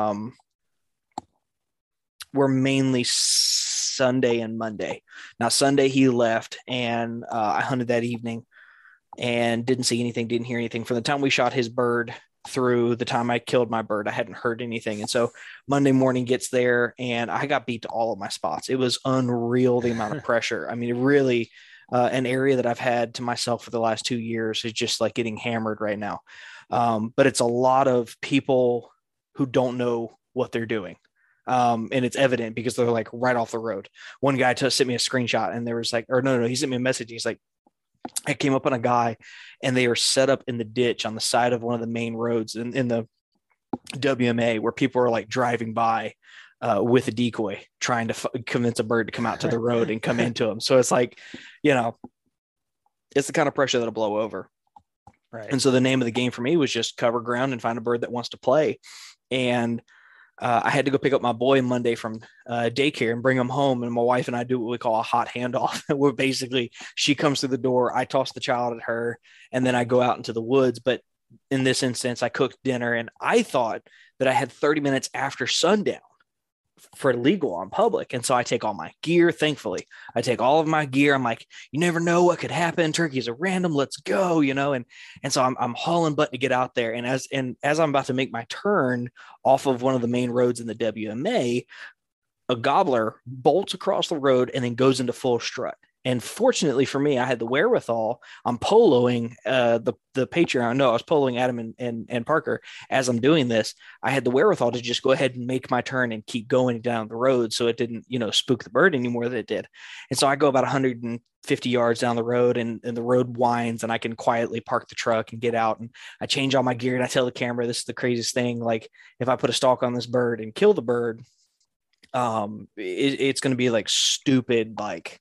Sunday and Monday. Now Sunday he left, and I hunted that evening and didn't see anything, didn't hear anything. From the time we shot his bird through the time I killed my bird, I hadn't heard anything. And so Monday morning gets there, and I got beat to all of my spots. It was unreal, the amount of pressure. I mean, it really, an area that I've had to myself for the last 2 years is just like getting hammered right now. But it's a lot of people who don't know what they're doing. And it's evident because they're like right off the road. One guy sent me a screenshot, and there was like, or no, he sent me a message. He's like, I came up on a guy, and they are set up in the ditch on the side of one of the main roads in the WMA, where people are like driving by with a decoy, trying to convince a bird to come out to the road and come into them. So it's like, it's the kind of pressure that'll blow over. Right. And so the name of the game for me was just cover ground and find a bird that wants to play. And I had to go pick up my boy Monday from daycare and bring him home. And my wife and I do what we call a hot handoff, where basically she comes through the door, I toss the child at her, and then I go out into the woods. But in this instance, I cooked dinner, and I thought that I had 30 minutes after sundown for legal on public. And so I take all my gear. Thankfully, I take all of my gear. I'm like, you never know what could happen. Turkeys are random. Let's go, and so I'm hauling butt to get out there. And as I'm about to make my turn off of one of the main roads in the WMA, a gobbler bolts across the road and then goes into full strut. And fortunately for me, I had the wherewithal. I'm poloing the Patreon. No, I was poloing Adam and Parker as I'm doing this. I had the wherewithal to just go ahead and make my turn and keep going down the road, so it didn't, spook the bird any more than it did. And so I go about 150 yards down the road, and the road winds, and I can quietly park the truck and get out. And I change all my gear, and I tell the camera, this is the craziest thing. Like, if I put a stalk on this bird and kill the bird, it's going to be like stupid,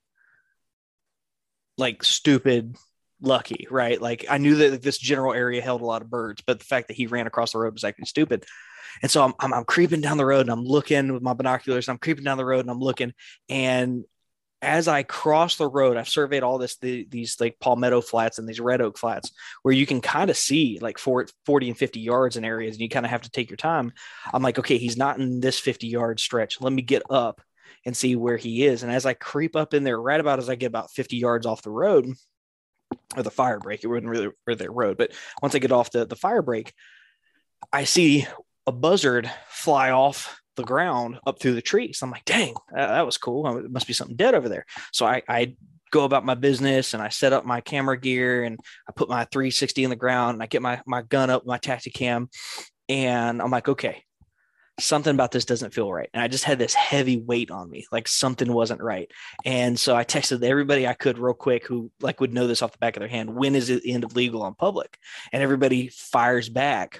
like stupid lucky, right? Like, I knew that this general area held a lot of birds, but the fact that he ran across the road was actually stupid. And so I'm creeping down the road, and I'm looking with my binoculars, and I'm creeping down the road, and I'm looking. And as I cross the road, I've surveyed all these like palmetto flats and these red oak flats where you can kind of see like 40 and 50 yards in areas, and you kind of have to take your time. I'm like, okay, he's not in this 50-yard stretch. Let me get up and see where he is. And as I creep up in there, right about as I get about 50 yards off the road, or the fire break, it wasn't really their road, but once I get off the fire break, I see a buzzard fly off the ground up through the trees. I'm like, dang, that was cool. It must be something dead over there. So I go about my business, and I set up my camera gear, and I put my 360 in the ground, and I get my gun up, my Tacticam, and I'm like, okay, something about this doesn't feel right. And I just had this heavy weight on me, like something wasn't right. And so I texted everybody I could real quick who like would know this off the back of their hand. When is it the end of legal on public? And everybody fires back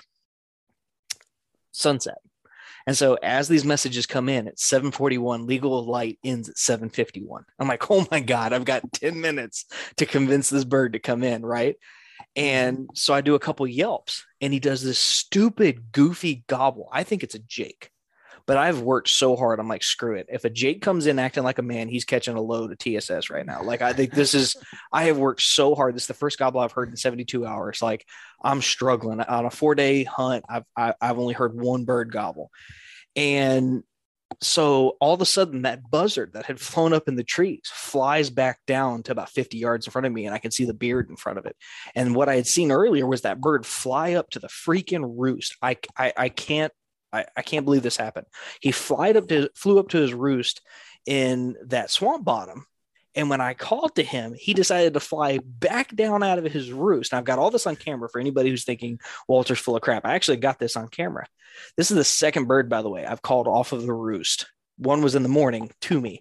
sunset. And so as these messages come in at 7:41, legal light ends at 7:51. I'm like, oh my God, I've got 10 minutes to convince this bird to come in, right? And so I do a couple yelps, and he does this stupid, goofy gobble. I think it's a Jake, but I've worked so hard. I'm like, screw it. If a Jake comes in acting like a man, he's catching a load of TSS right now. Like, I think I have worked so hard. This is the first gobble I've heard in 72 hours. Like, I'm struggling on a 4-day hunt. I've only heard one bird gobble. And so all of a sudden, that buzzard that had flown up in the trees flies back down to about 50 yards in front of me, and I can see the beard in front of it. And what I had seen earlier was that bird fly up to the freaking roost. I can't believe this happened. He flew up to his roost in that swamp bottom. And when I called to him, he decided to fly back down out of his roost. And I've got all this on camera for anybody who's thinking Walter's full of crap. I actually got this on camera. This is the second bird, by the way, I've called off of the roost. One was in the morning to me.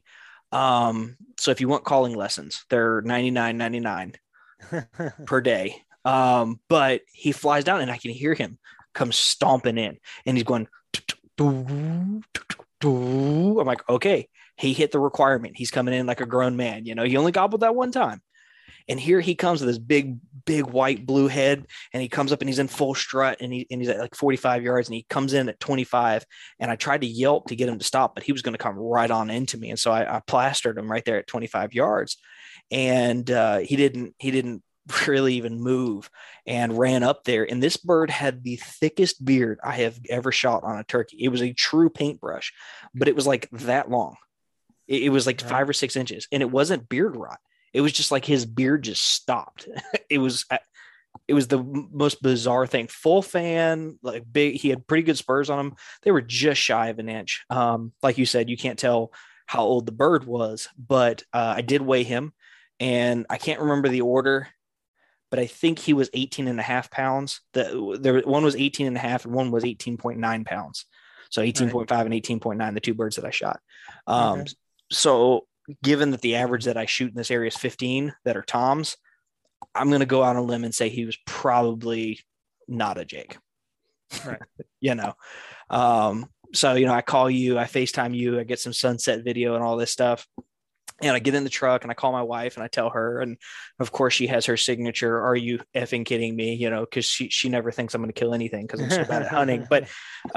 So if you want calling lessons, they're $99.99 per day. But he flies down, and I can hear him come stomping in, and he's going, I'm like, okay, he hit the requirement. He's coming in like a grown man. He only gobbled that one time. And here he comes with this big, big white blue head, and he comes up, and he's in full strut, and he's at like 45 yards, and he comes in at 25. And I tried to yelp to get him to stop, but he was going to come right on into me. And so I plastered him right there at 25 yards. and he didn't really even move and ran up there. And this bird had the thickest beard I have ever shot on a turkey. It was a true paintbrush, but it was like that long. It was like 5 or 6 inches, and it wasn't beard rot. It was just like his beard just stopped. it was the most bizarre thing. Full fan, like big. He had pretty good spurs on him. They were just shy of an inch. Like you said, you can't tell how old the bird was, but I did weigh him, and I can't remember the order, but I think he was 18 and a half pounds. One was 18 and a half and one was 18.9 pounds. So 18.5 and 18.9, the two birds that I shot. So given that the average that I shoot in this area is 15 that are toms, I'm going to go out on a limb and say he was probably not a Jake. Right. So, I call you, I FaceTime you, I get some sunset video and all this stuff. And I get in the truck and I call my wife and I tell her, and of course she has her signature, "Are you effing kidding me?" Because she never thinks I'm going to kill anything because I'm so bad at hunting. But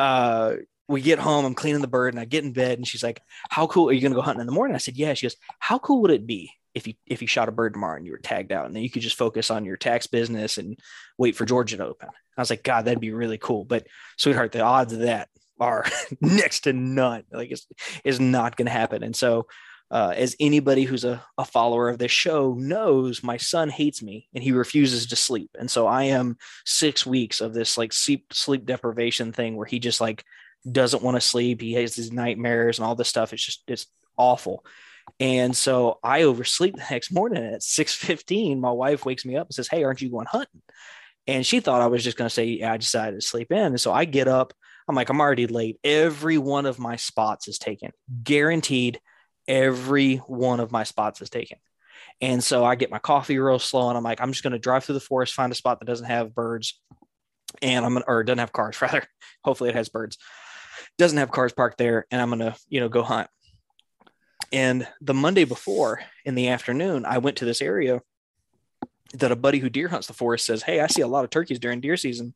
we get home, I'm cleaning the bird, and I get in bed, and she's like, "How cool are you going to go hunting in the morning?" I said, "Yeah." She goes, "How cool would it be if you shot a bird tomorrow and you were tagged out, and then you could just focus on your tax business and wait for Georgia to open?" I was like, "God, that'd be really cool." But sweetheart, the odds of that are next to none. Like it's not going to happen. And so, as anybody who's a follower of this show knows, my son hates me and he refuses to sleep. And so I am 6 weeks of this like sleep deprivation thing where he just like doesn't want to sleep. He has these nightmares and all this stuff. It's awful. And so I oversleep the next morning at 6:15. My wife wakes me up and says, "Hey, aren't you going hunting?" And she thought I was just going to say, "Yeah, I decided to sleep in." And so I get up. I'm like, I'm already late. Every one of my spots is taken. Guaranteed. Every one of my spots is taken. And so I get my coffee real slow and I'm like, I'm just going to drive through the forest, find a spot that doesn't have birds or doesn't have cars rather. Hopefully it has birds. Doesn't have cars parked there. And I'm going to, go hunt. And the Monday before in the afternoon, I went to this area that a buddy who deer hunts the forest says, "Hey, I see a lot of turkeys during deer season.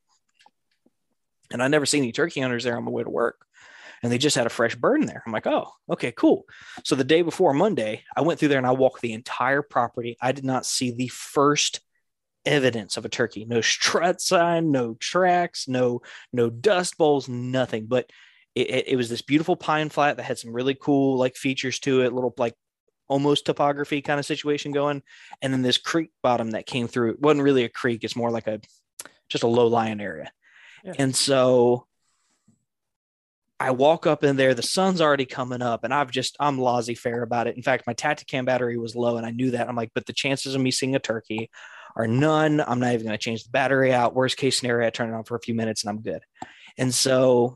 And I never seen any turkey hunters there on my way to work. And they just had a fresh bird in there." I'm like, "Oh, okay, cool." So the day before Monday, I went through there and I walked the entire property. I did not see the first evidence of a turkey. No strut sign, no tracks, no dust bowls, nothing. But it was this beautiful pine flat that had some really cool like features to it, little like almost topography kind of situation going. And then this creek bottom that came through. It wasn't really a creek. It's more like just a low lying area. Yeah. And so I walk up in there, the sun's already coming up, and I'm laissez-faire about it. In fact, my Tactacam battery was low and I knew that. I'm like, but the chances of me seeing a turkey are none. I'm not even going to change the battery out. Worst case scenario, I turn it on for a few minutes and I'm good. And so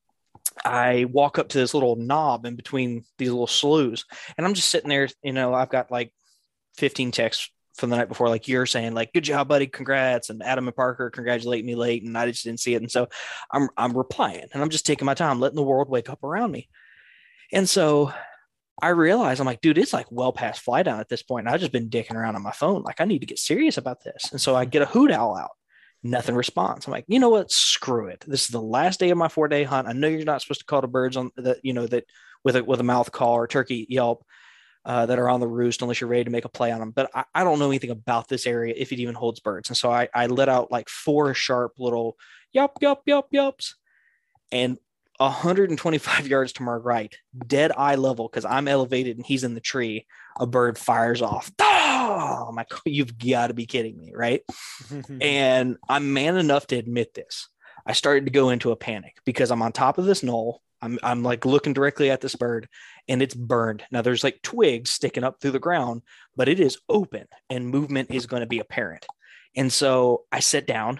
I walk up to this little knob in between these little sloughs and I'm just sitting there, I've got like 15 texts from the night before, like you're saying, like, "Good job, buddy. Congrats." And Adam and Parker congratulate me late. And I just didn't see it. And so I'm replying and I'm just taking my time, letting the world wake up around me. And so I realize I'm like, dude, it's like well past fly down at this point. And I've just been dicking around on my phone. Like I need to get serious about this. And so I get a hoot owl out. Nothing responds. I'm like, you know what? Screw it. This is the last day of my 4-day hunt. I know you're not supposed to call the birds on that, that with a mouth call or turkey yelp. That are on the roost unless you're ready to make a play on them. But I don't know anything about this area if it even holds birds. And so I let out like 4 sharp little yup, yup, yup, yups. And 125 yards to my right, dead eye level, because I'm elevated and he's in the tree, a bird fires off. Oh, I'm like, you've got to be kidding me, right? And I'm man enough to admit this. I started to go into a panic because I'm on top of this knoll. I'm like looking directly at this bird and it's burned. Now there's like twigs sticking up through the ground, but it is open and movement is going to be apparent. And so I sit down,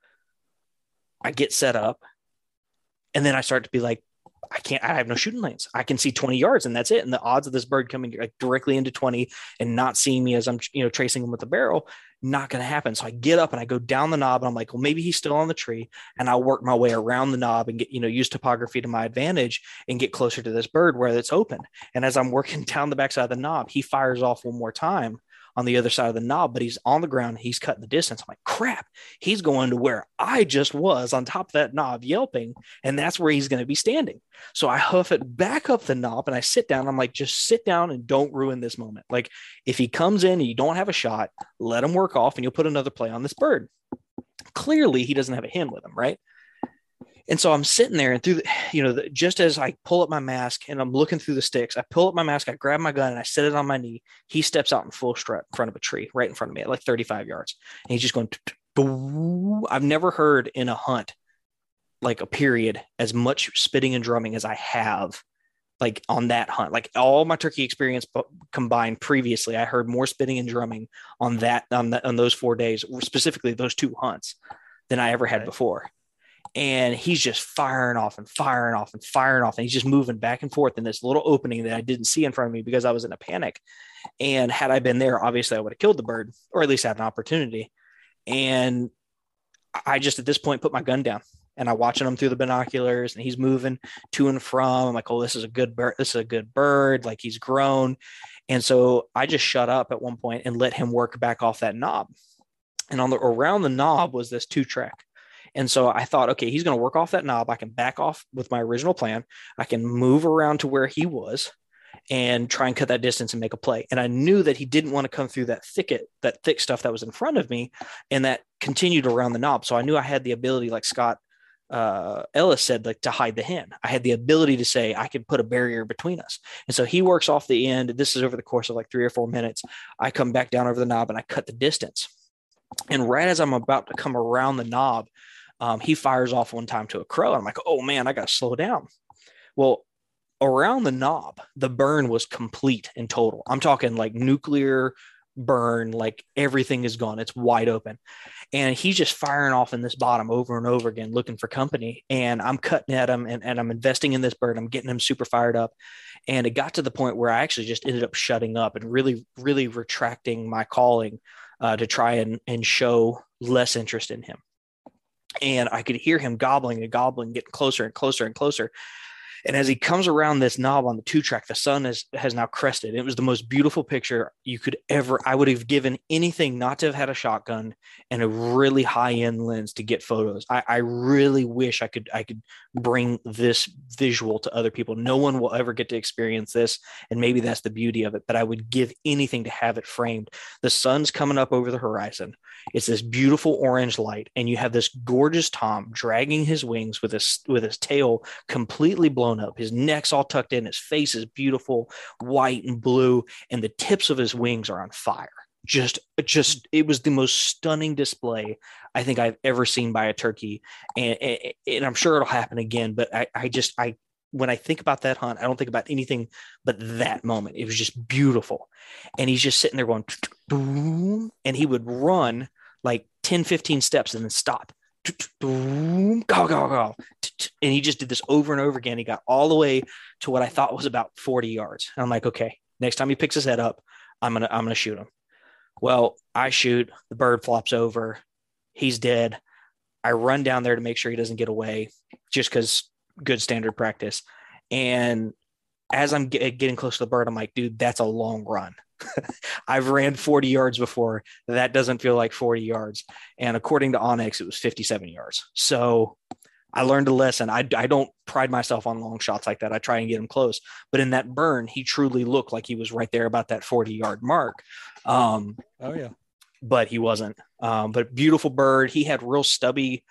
I get set up, and then I start to be like, I have no shooting lanes. I can see 20 yards and that's it. And the odds of this bird coming like directly into 20 and not seeing me as I'm, tracing him with the barrel, not going to happen. So I get up and I go down the knob and I'm like, well, maybe he's still on the tree, and I'll work my way around the knob and get, use topography to my advantage and get closer to this bird where it's open. And as I'm working down the backside of the knob, he fires off one more time on the other side of the knob, but he's on the ground. He's cutting the distance. I'm like, crap, he's going to where I just was on top of that knob yelping. And that's where he's going to be standing. So I hoof it back up the knob and I sit down. I'm like, just sit down and don't ruin this moment. Like if he comes in and you don't have a shot, let him work off and you'll put another play on this bird. Clearly he doesn't have a hen with him, right? And so I'm sitting there and through the, just as I pull up my mask and I'm looking through the sticks, I pull up my mask, I grab my gun and I set it on my knee. He steps out in full strut in front of a tree, right in front of me at like 35 yards. And he's just going, I've never heard in a hunt, like a period, as much spitting and drumming as I have like on that hunt. Like all my turkey experience combined previously, I heard more spitting and drumming on those 4 days, specifically those 2 hunts, than I ever had before. And he's just firing off and firing off and firing off. And he's just moving back and forth in this little opening that I didn't see in front of me because I was in a panic. And had I been there, obviously I would have killed the bird, or at least had an opportunity. And I just, at this point, put my gun down and I'm watching him through the binoculars and he's moving to and from. I'm like, oh, this is a good bird. This is a good bird. Like he's grown. And so I just shut up at one point and let him work back off that knob. And around the knob was this 2-track. And so I thought, okay, he's going to work off that knob. I can back off with my original plan. I can move around to where he was and try and cut that distance and make a play. And I knew that he didn't want to come through that thick stuff that was in front of me, and that continued around the knob. So I knew I had the ability, like Scott Ellis said, like to hide the hen. I had the ability to say I could put a barrier between us. And so he works off the end. This is over the course of like 3 or 4 minutes. I come back down over the knob and I cut the distance. And right as I'm about to come around the knob, he fires off one time to a crow. And I'm like, oh man, I got to slow down. Well, around the knob, the burn was complete in total. I'm talking like nuclear burn, like everything is gone. It's wide open. And he's just firing off in this bottom over and over again, looking for company. And I'm cutting at him and I'm investing in this bird. I'm getting him super fired up. And it got to the point where I actually just ended up shutting up and really, really retracting my calling to try and show less interest in him. And I could hear him gobbling and gobbling, getting closer and closer and closer. And as he comes around this knob on the 2-track, the sun has now crested. It was the most beautiful picture you could ever. I would have given anything not to have had a shotgun and a really high-end lens to get photos. I really wish I could bring this visual to other people. No one will ever get to experience this, and maybe that's the beauty of it. But I would give anything to have it framed. The sun's coming up over the horizon. It's this beautiful orange light, and you have this gorgeous tom dragging his wings with his tail completely blown up. His neck's all tucked in. His face is beautiful, white and blue, and the tips of his wings are on fire. Just it was the most stunning display I think I've ever seen by a turkey, and I'm sure it'll happen again. But I when I think about that hunt, I don't think about anything but that moment. It was just beautiful. And he's just sitting there going, boom, and he would run like 10, 15 steps and then stop. Boom, go, go, go. And he just did this over and over again. He got all the way to what I thought was about 40 yards. And I'm like, okay, next time he picks his head up, I'm gonna shoot him. Well, I shoot, the bird flops over, he's dead. I run down there to make sure he doesn't get away, just because good standard practice. And as I'm getting close to the bird, I'm like, dude, that's a long run. I've ran 40 yards before. That doesn't feel like 40 yards. And according to onX, it was 57 yards. So I learned a lesson. I don't pride myself on long shots like that. I try and get him close. But in that burn, he truly looked like he was right there about that 40-yard mark. Oh, yeah. But he wasn't. But beautiful bird. He had real stubby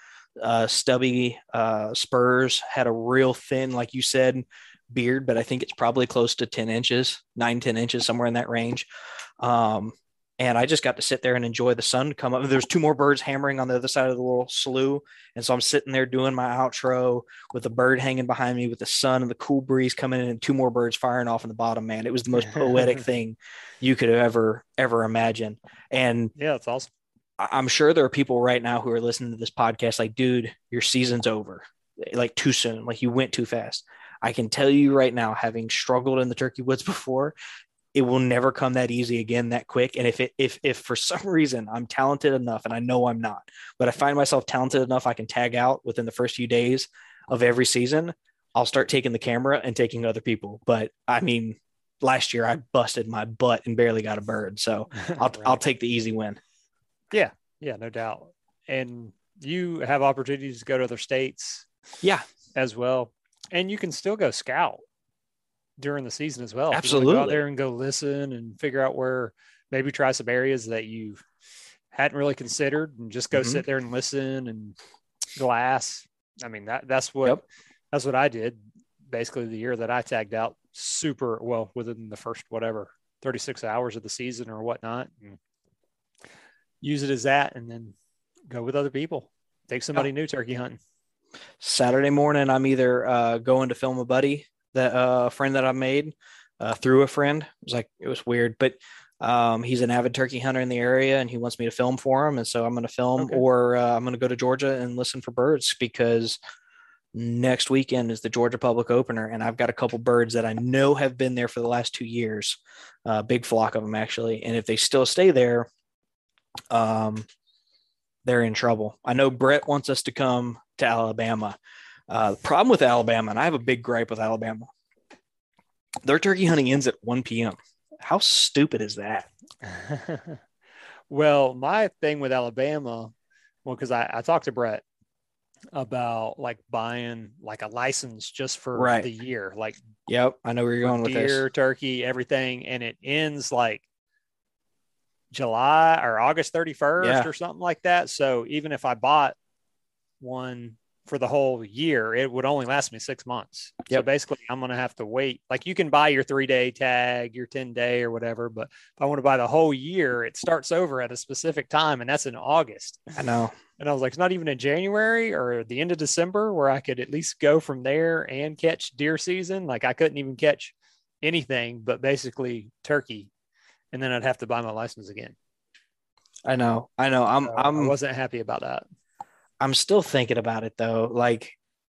spurs, had a real thin, like you said, beard, but I think it's probably close to 10 inches, 9-10 inches, somewhere in that range. And I just got to sit there and enjoy the sun come up. There's 2 more birds hammering on the other side of the little slough. And so I'm sitting there doing my outro with the bird hanging behind me with the sun and the cool breeze coming in and 2 more birds firing off in the bottom, man. It was the most poetic thing you could ever imagine. And yeah, it's awesome. I'm sure there are people right now who are listening to this podcast like, dude, your season's over, like too soon, like you went too fast. I can tell you right now, having struggled in the turkey woods before, it will never come that easy again, that quick. And if for some reason I'm talented enough, and I know I'm not, but I find myself talented enough, I can tag out within the first few days of every season, I'll start taking the camera and taking other people. But I mean, last year I busted my butt and barely got a bird. So I'll Right. I'll take the easy win. Yeah, no doubt. And you have opportunities to go to other states Yeah, as well. And you can still go scout during the season as well. If you want to go out absolutely. there and go listen and figure out where, maybe try some areas that you hadn't really considered, and just go Mhm. sit there and listen and glass. I mean, that's what Yep. that's what I did basically the year that I tagged out super well within the first 36 hours of the season or whatnot. And use it as that, and then go with other people. Take somebody new turkey hunting. Saturday morning, I'm either going to film a buddy, that friend that I made through a friend. It was weird, but he's an avid turkey hunter in the area, and he wants me to film for him. And so I'm going to film, Okay. or I'm going to go to Georgia and listen for birds, because next weekend is the Georgia Public Opener, and I've got a couple birds that I know have been there for the last 2 years. Big flock of them, actually. And if they still stay there, they're in trouble. I know Brett wants us to come to Alabama. The problem with Alabama, and I have a big gripe with Alabama, their turkey hunting ends at 1 p.m. How stupid is that? Well, my thing with Alabama, because I talked to Brett about like buying like a license just for Right. the year, like Yep, I know where you're going with deer, this. turkey, everything, and it ends like July or August 31st Yeah. or something like that. So even if I bought one for the whole year, it would only last me 6 months. So Yep. basically I'm going to have to wait. Like you can buy your 3-day tag, your 10-day or whatever, but if I want to buy the whole year, it starts over at a specific time, and that's in August. I know. And I was like, it's not even in January or the end of December where I could at least go from there and catch deer season. Like I couldn't even catch anything but basically turkey. And then I'd have to buy my license again. I know. I I wasn't happy about that. I'm still thinking about it though. Like,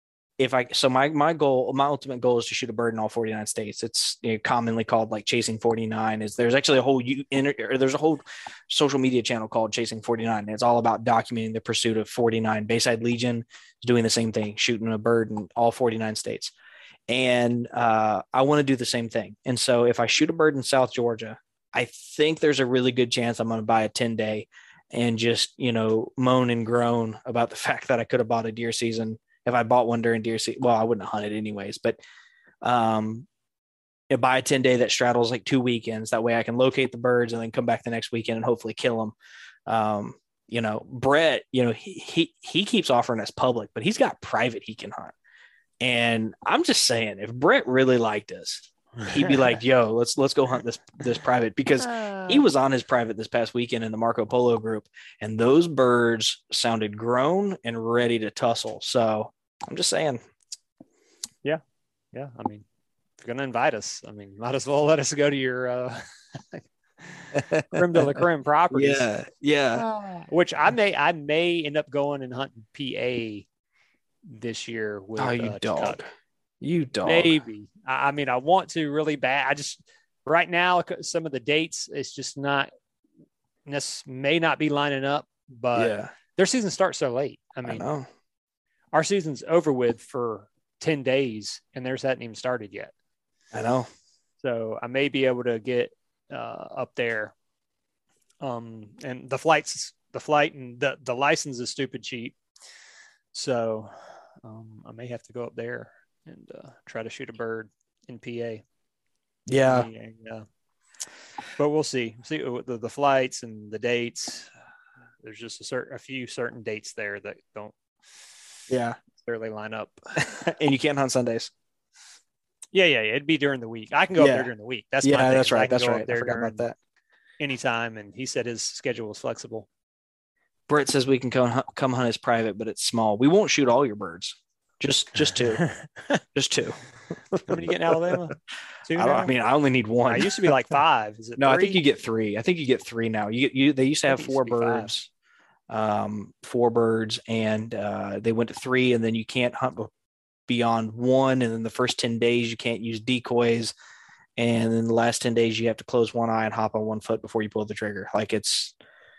my ultimate goal is to shoot a bird in all 49 states. It's commonly called like Chasing 49. There's actually there's a whole social media channel called Chasing 49. And it's all about documenting the pursuit of 49. Bayside Legion is doing the same thing, shooting a bird in all 49 states. And I want to do the same thing. And so if I shoot a bird in South Georgia, I think there's a really good chance I'm going to buy a 10-day and just, moan and groan about the fact that I could have bought a deer season. If I bought one during deer season, well, I wouldn't hunt it anyways, but buy a 10-day that straddles like 2 weekends. That way I can locate the birds and then come back the next weekend and hopefully kill them. Brett, he keeps offering us public, but he's got private he can hunt. And I'm just saying, if Brett really liked us, he'd be like, yo, let's go hunt this private, because he was on his private this past weekend in the Marco Polo group, and those birds sounded grown and ready to tussle. So I'm just saying. Yeah. I mean, if you're going to invite us, I mean, might as well let us go to your creme de la creme properties. Yeah. Which I may end up going and hunting PA this year with you dog. You dog. Maybe. I mean, I want to really bad. I just right now some of the dates, it's just not. This may not be lining up, but their season starts so late. I mean, our season's over with for 10 days, and theirs hadn't even started yet. I know. So I may be able to get up there. And the flight and the license is stupid cheap. So I may have to go up there and try to shoot a bird in PA. Yeah. But we'll see. See the flights and the dates. There's just a few certain dates there that don't necessarily line up. And you can't hunt Sundays. Yeah. It'd be during the week. I can go up there during the week. That's my thing. That's right. I forgot about that. Anytime, and he said his schedule was flexible. Brett says we can come hunt his private, but it's small. We won't shoot all your birds. Just two. Just two. How many you get in Alabama? I only need one. I used to be like 5. Is it no, 3? I think you get 3. I think you get 3 now. They used to have 4 birds. 4 birds, and they went to 3, and then you can't hunt beyond 1, and then the first 10 days you can't use decoys, and then the last 10 days you have to close one eye and hop on 1 foot before you pull the trigger. Like it's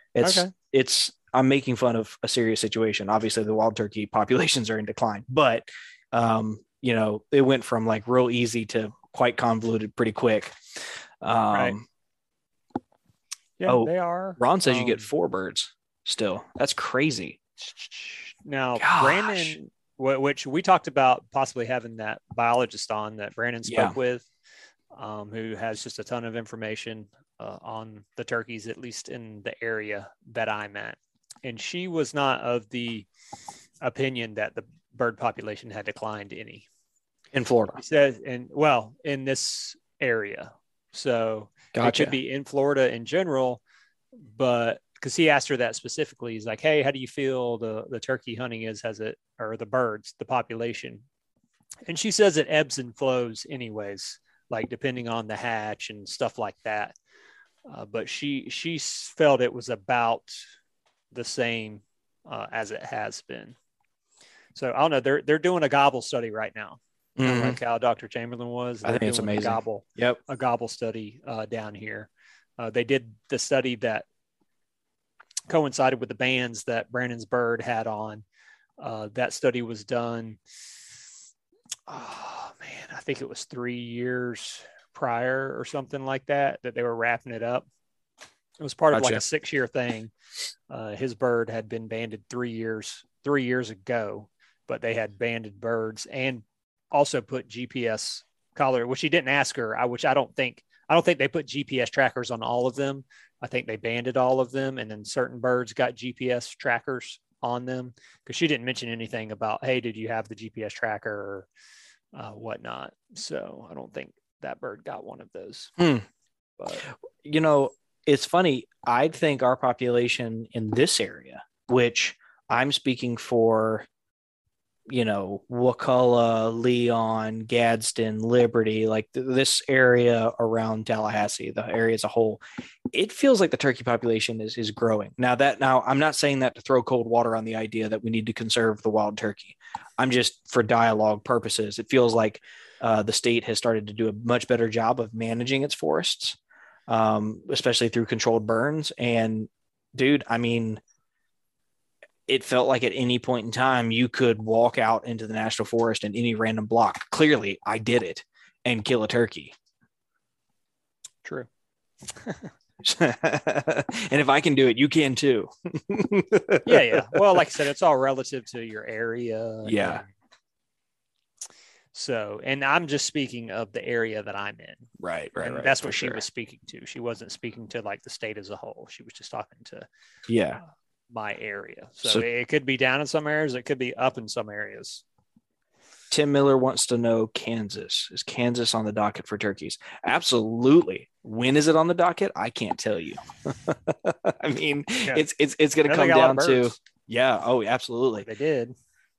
I'm making fun of a serious situation. Obviously the wild turkey populations are in decline, but it went from like real easy to quite convoluted pretty quick. Right. Yeah, they are. Ron says you get 4 birds still. That's crazy. Now, Gosh. Brandon, which we talked about possibly having that biologist on that Brandon spoke with, who has just a ton of information on the turkeys, at least in the area that I'm at. And she was not of the opinion that the bird population had declined any. In Florida. He says, in this area. So Gotcha. It could be in Florida in general, but because he asked her that specifically, he's like, hey, how do you feel the turkey hunting is, or the birds, the population? And she says it ebbs and flows anyways, like depending on the hatch and stuff like that. But she felt it was about the same as it has been. So I don't know. They're doing a gobble study right now. Mm-hmm. Like how Dr. Chamberlain was. I think it's amazing. A gobble study down here. They did the study that coincided with the bands that Brandon's bird had on. That study was done. Oh man, I think it was 3 years prior or something like that they were wrapping it up. It was part of like a 6-year thing. His bird had been banded 3 years ago, but they had banded birds and also put GPS collar, which he didn't ask her, which I don't think they put GPS trackers on all of them. I think they banded all of them, and then certain birds got GPS trackers on them, because she didn't mention anything about, hey, did you have the GPS tracker or whatnot. So I don't think that bird got one of those. But it's funny. I think our population in this area, which I'm speaking for, Wakulla, Leon, Gadsden, Liberty, like this area around Tallahassee, the area as a whole, it feels like the turkey population is growing. Now I'm not saying that to throw cold water on the idea that we need to conserve the wild turkey. I'm just, for dialogue purposes, it feels like the state has started to do a much better job of managing its forests, especially through controlled burns. And dude, I mean, it felt like at any point in time you could walk out into the national forest in any random block. Clearly I did it and kill a turkey. True. And if I can do it, you can too. Yeah. Well, like I said, it's all relative to your area. Yeah. So, and I'm just speaking of the area that I'm in. Right. That's what she was speaking to. She wasn't speaking to like the state as a whole. She was just talking to my area. So it could be down in some areas. It could be up in some areas. Tim Miller wants to know Kansas. Is Kansas on the docket for turkeys? Absolutely. When is it on the docket? I can't tell you. I mean, it's going to come down to, Oh, absolutely. They did.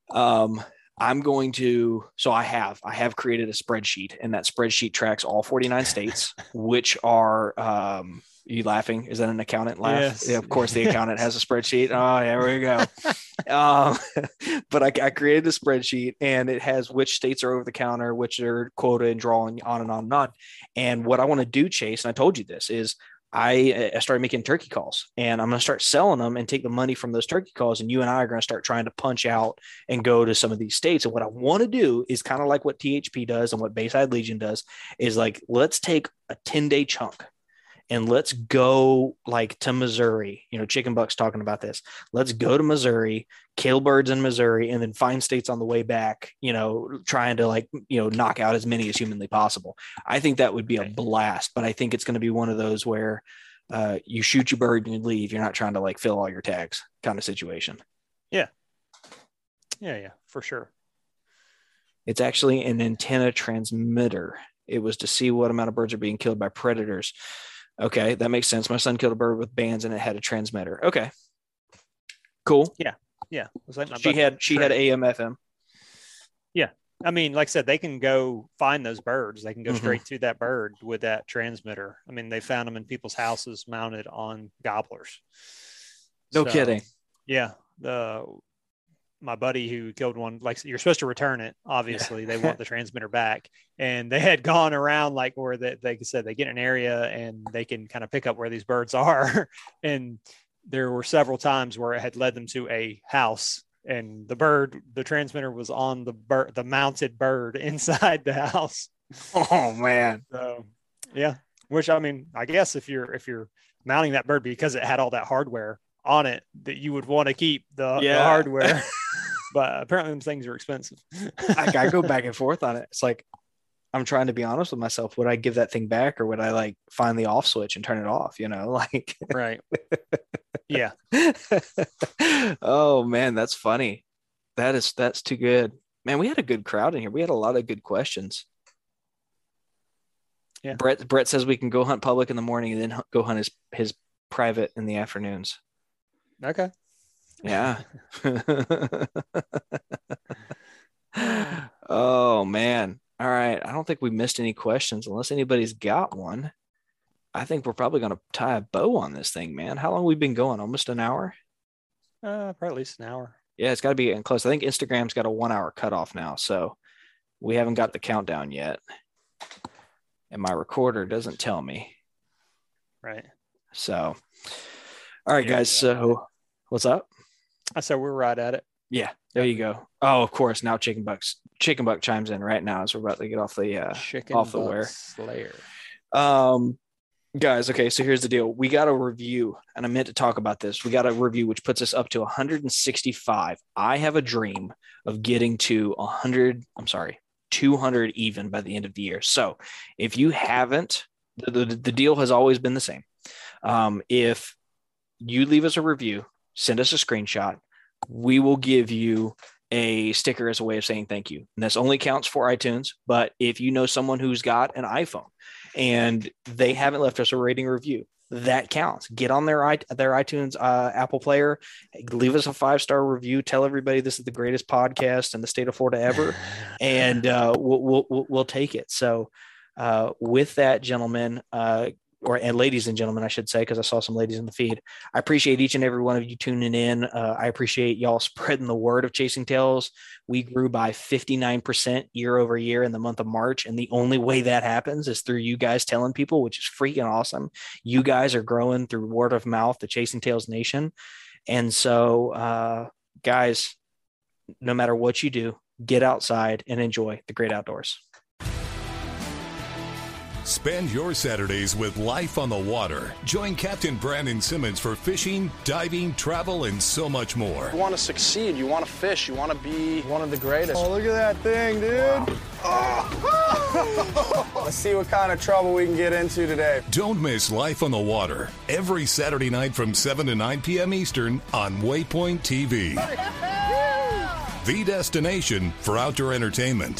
I'm going to, so I have created a spreadsheet, and that spreadsheet tracks all 49 states, which are, you laughing? Is that an accountant laugh? Yes. Yeah, of course the accountant has a spreadsheet. Oh, there we go. But I created a spreadsheet, and it has which states are over the counter, which are quota, and drawing on and on and on. And what I want to do, Chase, and I told you this, is I started making turkey calls, and I'm going to start selling them and take the money from those turkey calls. And you and I are going to start trying to punch out and go to some of these states. And what I want to do is kind of like what THP does and what Bayside Legion does, is like, let's take a 10-day chunk and let's go like to Missouri. Chicken Buck's talking about this. Let's go to Missouri, kill birds in Missouri, and then find states on the way back, trying to knock out as many as humanly possible. I think that would be a blast, but I think it's going to be one of those where you shoot your bird and you leave. You're not trying to like fill all your tags kind of situation. Yeah, for sure. It's actually an antenna transmitter. It was to see what amount of birds are being killed by predators. Okay, that makes sense. My son killed a bird with bands and it had a transmitter. Okay, cool. Yeah. It was like she had AM FM. Yeah, I mean, like I said, they can go find those birds. They can go straight to that bird with that transmitter. I mean, they found them in people's houses mounted on gobblers. No kidding. Yeah, my buddy who killed one, like, you're supposed to return it. Obviously, they want the transmitter back, and they had gone around like where they said they get an area and they can kind of pick up where these birds are. And there were several times where it had led them to a house, and the transmitter was on the mounted bird inside the house. Oh man. So yeah, which I mean, I guess if you're mounting that bird because it had all that hardware on it, that you would want to keep the hardware. But apparently them things are expensive. I go back and forth on it. It's like, I'm trying to be honest with myself. Would I give that thing back, or would I like find the off switch and turn it off? Like, right. Yeah. Oh man, that's funny. That's too good, man. We had a good crowd in here. We had a lot of good questions. Yeah. Brett says we can go hunt public in the morning and then go hunt his private in the afternoons. Okay. Yeah. Oh man. All right. I don't think we missed any questions unless anybody's got one. I think we're probably going to tie a bow on this thing, man. How long have we been going? Almost an hour? Probably at least an hour. Yeah, it's got to be getting close. I think Instagram's got a 1 hour cutoff now, so we haven't got the countdown yet. And my recorder doesn't tell me. Right. So, all right, guys. So, what's up? I said we're right at it. Yeah, there you go. Oh, of course. Now Chicken Buck chimes in right now as we're about to get off the wire. Slayer. Guys, okay, so here's the deal. We got a review, and I meant to talk about this. We got a review which puts us up to 165. I have a dream of getting to 200 even by the end of the year. So if you haven't, the deal has always been the same. If you leave us a review, send us a screenshot, we will give you a sticker as a way of saying thank you. And this only counts for iTunes, but if you know someone who's got an iPhone and they haven't left us a rating review, that counts. Get on their iTunes Apple player, leave us a 5-star review, tell everybody this is the greatest podcast in the state of Florida ever, and we'll take it. So with that, gentlemen, and ladies and gentlemen, I should say, because I saw some ladies in the feed, I appreciate each and every one of you tuning in. I appreciate y'all spreading the word of Chasing Tails. We grew by 59% year over year in the month of March. And the only way that happens is through you guys telling people, which is freaking awesome. You guys are growing through word of mouth, the Chasing Tails Nation. And so, guys, no matter what you do, get outside and enjoy the great outdoors. Spend your Saturdays with life on the water. Join Captain Brandon Simmons for fishing, diving, travel, and so much more. You want to succeed, you want to fish, you want to be one of the greatest. Oh, look at that thing, dude. Wow. Oh. Let's see what kind of trouble we can get into today. Don't miss Life on the Water every Saturday night from 7 to 9 p.m. Eastern on Waypoint TV. The destination for outdoor entertainment.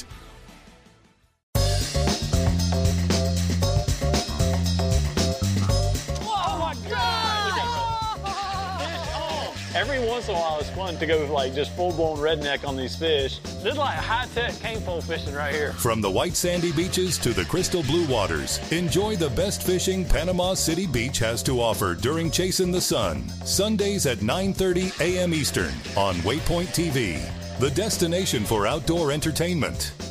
Every once in a while, it's fun to go like just full-blown redneck on these fish. This is like high-tech cane pole fishing right here. From the white sandy beaches to the crystal blue waters, enjoy the best fishing Panama City Beach has to offer during Chasing the Sun. Sundays at 9:30 a.m. Eastern on Waypoint TV, the destination for outdoor entertainment.